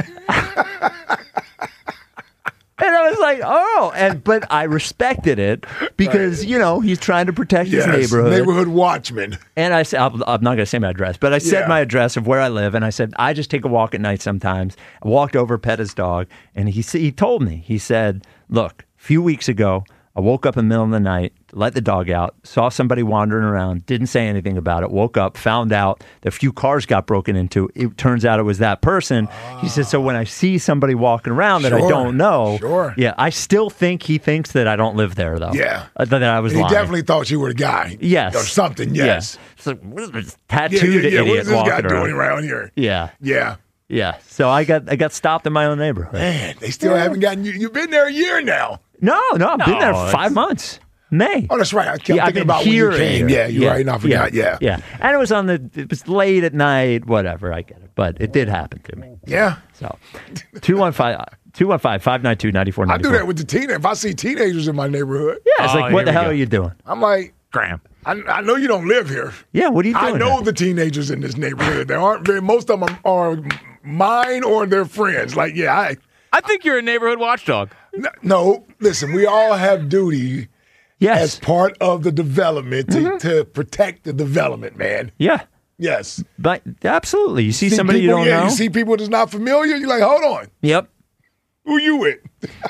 And I was like, "Oh," and but I respected it because right. you know he's trying to protect yes, his neighborhood, neighborhood watchman. And I said, I'm not going to say my address, but I said yeah. my address of where I live, and I said I just take a walk at night sometimes. I walked over, pet his dog, and he he told me, he said, "Look, a few weeks ago, I woke up in the middle of the night, let the dog out, saw somebody wandering around, didn't say anything about it, woke up, found out that a few cars got broken into. It turns out it was that person." Ah. He said, "So when I see somebody walking around that sure. I don't know, sure. yeah, I still think he thinks that I don't live there, though." Yeah. Uh, that I was He lying. definitely thought you were the guy. Yes. Or something, yes. Yeah. It's like, what is this tattooed yeah, yeah, yeah. idiot What is this walking guy around? doing around here? Yeah. Yeah. Yeah. So I got I got stopped in my own neighborhood. Man, they still yeah. haven't gotten you. You've been there a year now. No, no, I've no, been there five months. May. Oh, that's right. I kept yeah, thinking I've been about when here you came. Yeah, you're yeah, right. And I forgot. Yeah. yeah. Yeah. And it was on the, it was late at night, whatever. I get it. But it did happen to me. Yeah. So two one five, five nine two, nine four nine four. I do that with the teenagers. If I see teenagers in my neighborhood. Yeah. It's oh, like, what the hell go. are you doing? I'm like, Graham. I, I know you don't live here. Yeah. What are you doing? I know here? the teenagers in this neighborhood. There aren't very, most of them are, are mine or their friends. Like, yeah, I. I think you're a neighborhood watchdog. No, no listen, we all have duty. Yes. As part of the development to, mm-hmm. to protect the development, man. Yeah. Yes. But absolutely. You see, see somebody people, you don't yeah, know. You see people that's not familiar, you're like, hold on. Yep. Who you with?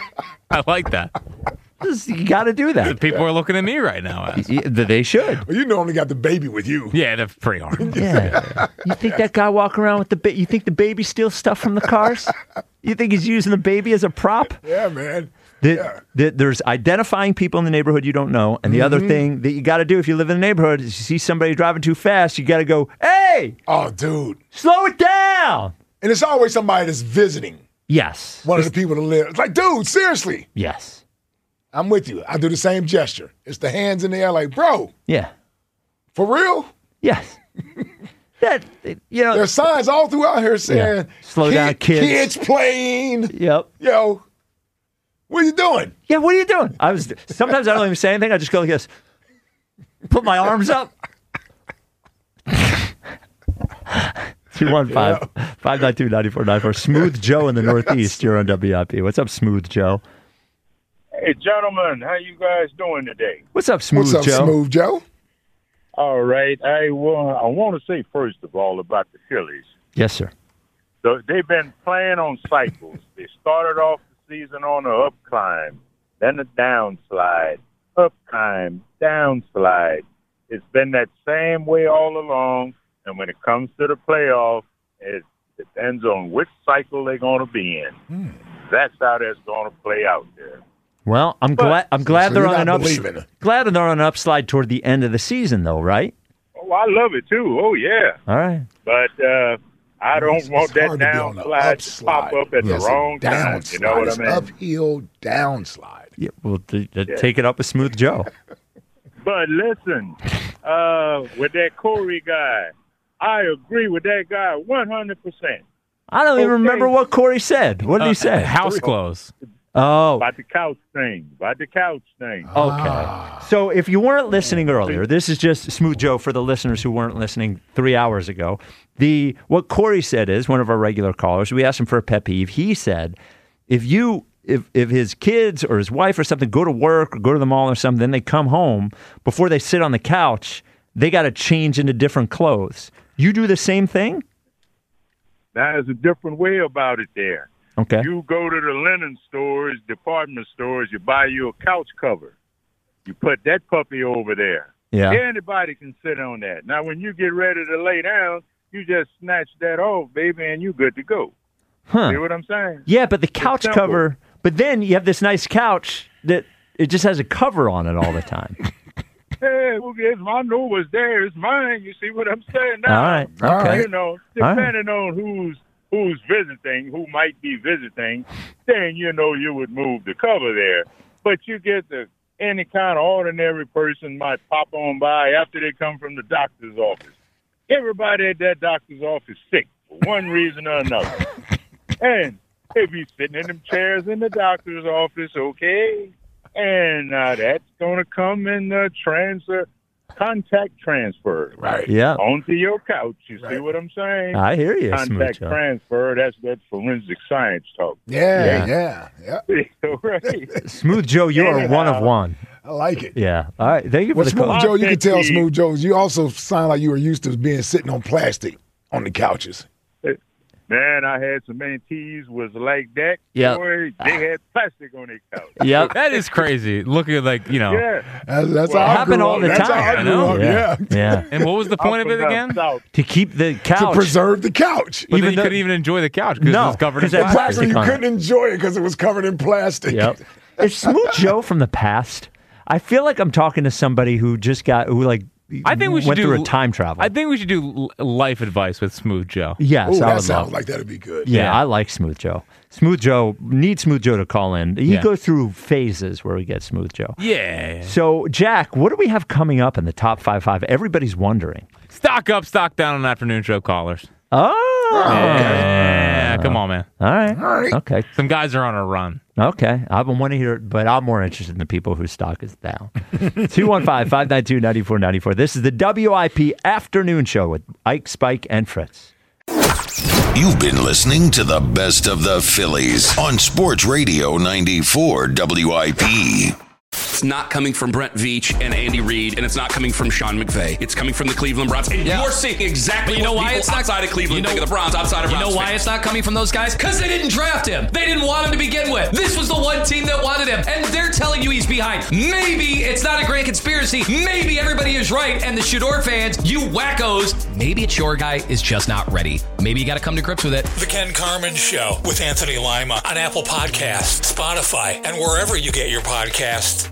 I like that. You got to do that. People are looking at me right now. As. They should. Well, you normally got the baby with you. Yeah, they're pretty hard. Yeah. You think that guy walking around with the baby, you think the baby steals stuff from the cars? You think he's using the baby as a prop? Yeah, man. The, yeah. the, there's identifying people in the neighborhood you don't know. And the mm-hmm. other thing that you got to do if you live in the neighborhood is you see somebody driving too fast, you got to go, "Hey! Oh, dude. Slow it down!" And it's always somebody that's visiting. Yes. One it's, of the people that live. It's like, dude, seriously. Yes. I'm with you. I do the same gesture. It's the hands in the air like, bro. Yeah. For real? Yes. That, you know. There's signs all throughout here saying, yeah. "Slow kid, down, kids. Kids playing." Yep. Yo. What are you doing? Yeah, what are you doing? I was sometimes I don't even say anything. I just go like this. Put my arms up. two one five, five nine two, nine four nine four. Smooth Joe in the Northeast. You're on W I P. What's up, Smooth Joe? Hey, gentlemen. How you guys doing today? What's up, Smooth What's up, Joe? Smooth Joe? All right. I, well, I want to say, first of all, about the Phillies. Yes, sir. So they've been playing on cycles. They started off season on a up climb, then a down slide, up climb, down slide. It's been that same way all along, and when it comes to the playoff, it depends on which cycle they're going to be in. Hmm. That's how that's going to play out there. Well, I'm but, glad. I'm glad so they're on an up. Believing. Glad they're on an upslide toward the end of the season, though, right? Oh, I love it too. Oh yeah. All right. But. uh I don't it's, want it's that downslide to pop up at yes, the wrong time. You know what I mean? Uphill downslide. Yeah, well, th- th- yeah. take it up with Smooth Joe. But listen, uh, with that Corey guy, I agree with that guy one hundred percent. I don't even okay. remember what Corey said. What did uh, he say? House clothes. Oh. About the couch thing. About the couch thing. Okay. So if you weren't listening earlier, this is just Smooth Joe for the listeners who weren't listening three hours ago. The what Corey said is, one of our regular callers, we asked him for a pet peeve. He said, if you if if his kids or his wife or something go to work or go to the mall or something, then they come home, before they sit on the couch, they got to change into different clothes. You do the same thing? There's a different way about it there. Okay. You go to the linen stores, department stores, you buy you a couch cover. You put that puppy over there. Yeah. Anybody can sit on that. Now, when you get ready to lay down, you just snatch that off, baby, and you good to go. Huh. See what I'm saying? Yeah, but the couch simple. cover, but then you have this nice couch that it just has a cover on it all the time. Hey, well, it's, I know what's there. It's mine. You see what I'm saying now? All right. Okay. You know, All right. depending on who's who's visiting, who might be visiting, then, you know, you would move the cover there. But you get the any kind of ordinary person might pop on by after they come from the doctor's office. Everybody at that doctor's office sick for one reason or another. And they be sitting in them chairs in the doctor's office, okay? And uh, that's going to come in the transfer, contact transfer. Right. Yeah. Onto your couch. You see what I'm saying? I hear you, Smooth Contact Joe. transfer, that's that's forensic science talk. Yeah, yeah, yeah. Right. Smooth Joe, you are Anyhow. one of one. I like it. Yeah. All right. Thank you for Well, the Smooth call. Joe, you can tell Smooth Joe, you also sound like you were used to being sitting on plastic on the couches. Man, I had some aunties was like that. Yeah. Boy, they had plastic on their couch. Yep. That is crazy. Looking at, like, you know. Yeah. That's, that's Well, how I Happen grew all up. the That's time. how I I grew know. up, Yeah. yeah. Yeah. And what was the point of it again? To keep the couch. To preserve the couch. But then Even you though- couldn't even enjoy the couch because No, it was covered in 'cause that plastic. plastic You on it. couldn't enjoy it because it was covered in plastic. Yep. Is Smooth Joe from the past? I feel like I'm talking to somebody who just got, who like, I think we should went do through a time travel. I think we should do l- life advice with Smooth Joe. Yes, Ooh, I that would sounds love. like that'd be good. Yeah, Yeah. I like Smooth Joe. Smooth Joe, need Smooth Joe to call in. He Yeah. goes through phases where we get Smooth Joe. Yeah. So, Jack, what do we have coming up in the top five five? Everybody's wondering. Stock up, stock down on afternoon show callers. Oh, Yeah, come on, man. all right. All right. Okay. Some guys are on a run. Okay. I want to hear it, but I'm more interested in the people whose stock is down. two one five, five nine two, nine four nine four. This is the W I P Afternoon Show with Ike, Spike, and Fritz. You've been listening to the best of the Phillies on Sports Radio ninety-four W I P. It's not coming from Brent Veach and Andy Reid, and it's not coming from Sean McVay. It's coming from the Cleveland Browns. And Yeah. you're seeing exactly But you know what why people it's not outside of Cleveland you know, think of the Browns, outside of You Browns know why fans. it's not coming from those guys? Because they didn't draft him. They didn't want him to begin with. This was the one team that wanted him, and they're telling you he's behind. Maybe it's not a grand conspiracy. Maybe everybody is right, and the Shador fans, you wackos, maybe it's your guy is just not ready. Maybe you got to come to grips with it. The Ken Carmen Show with Anthony Lima on Apple Podcasts, Spotify, and wherever you get your podcasts.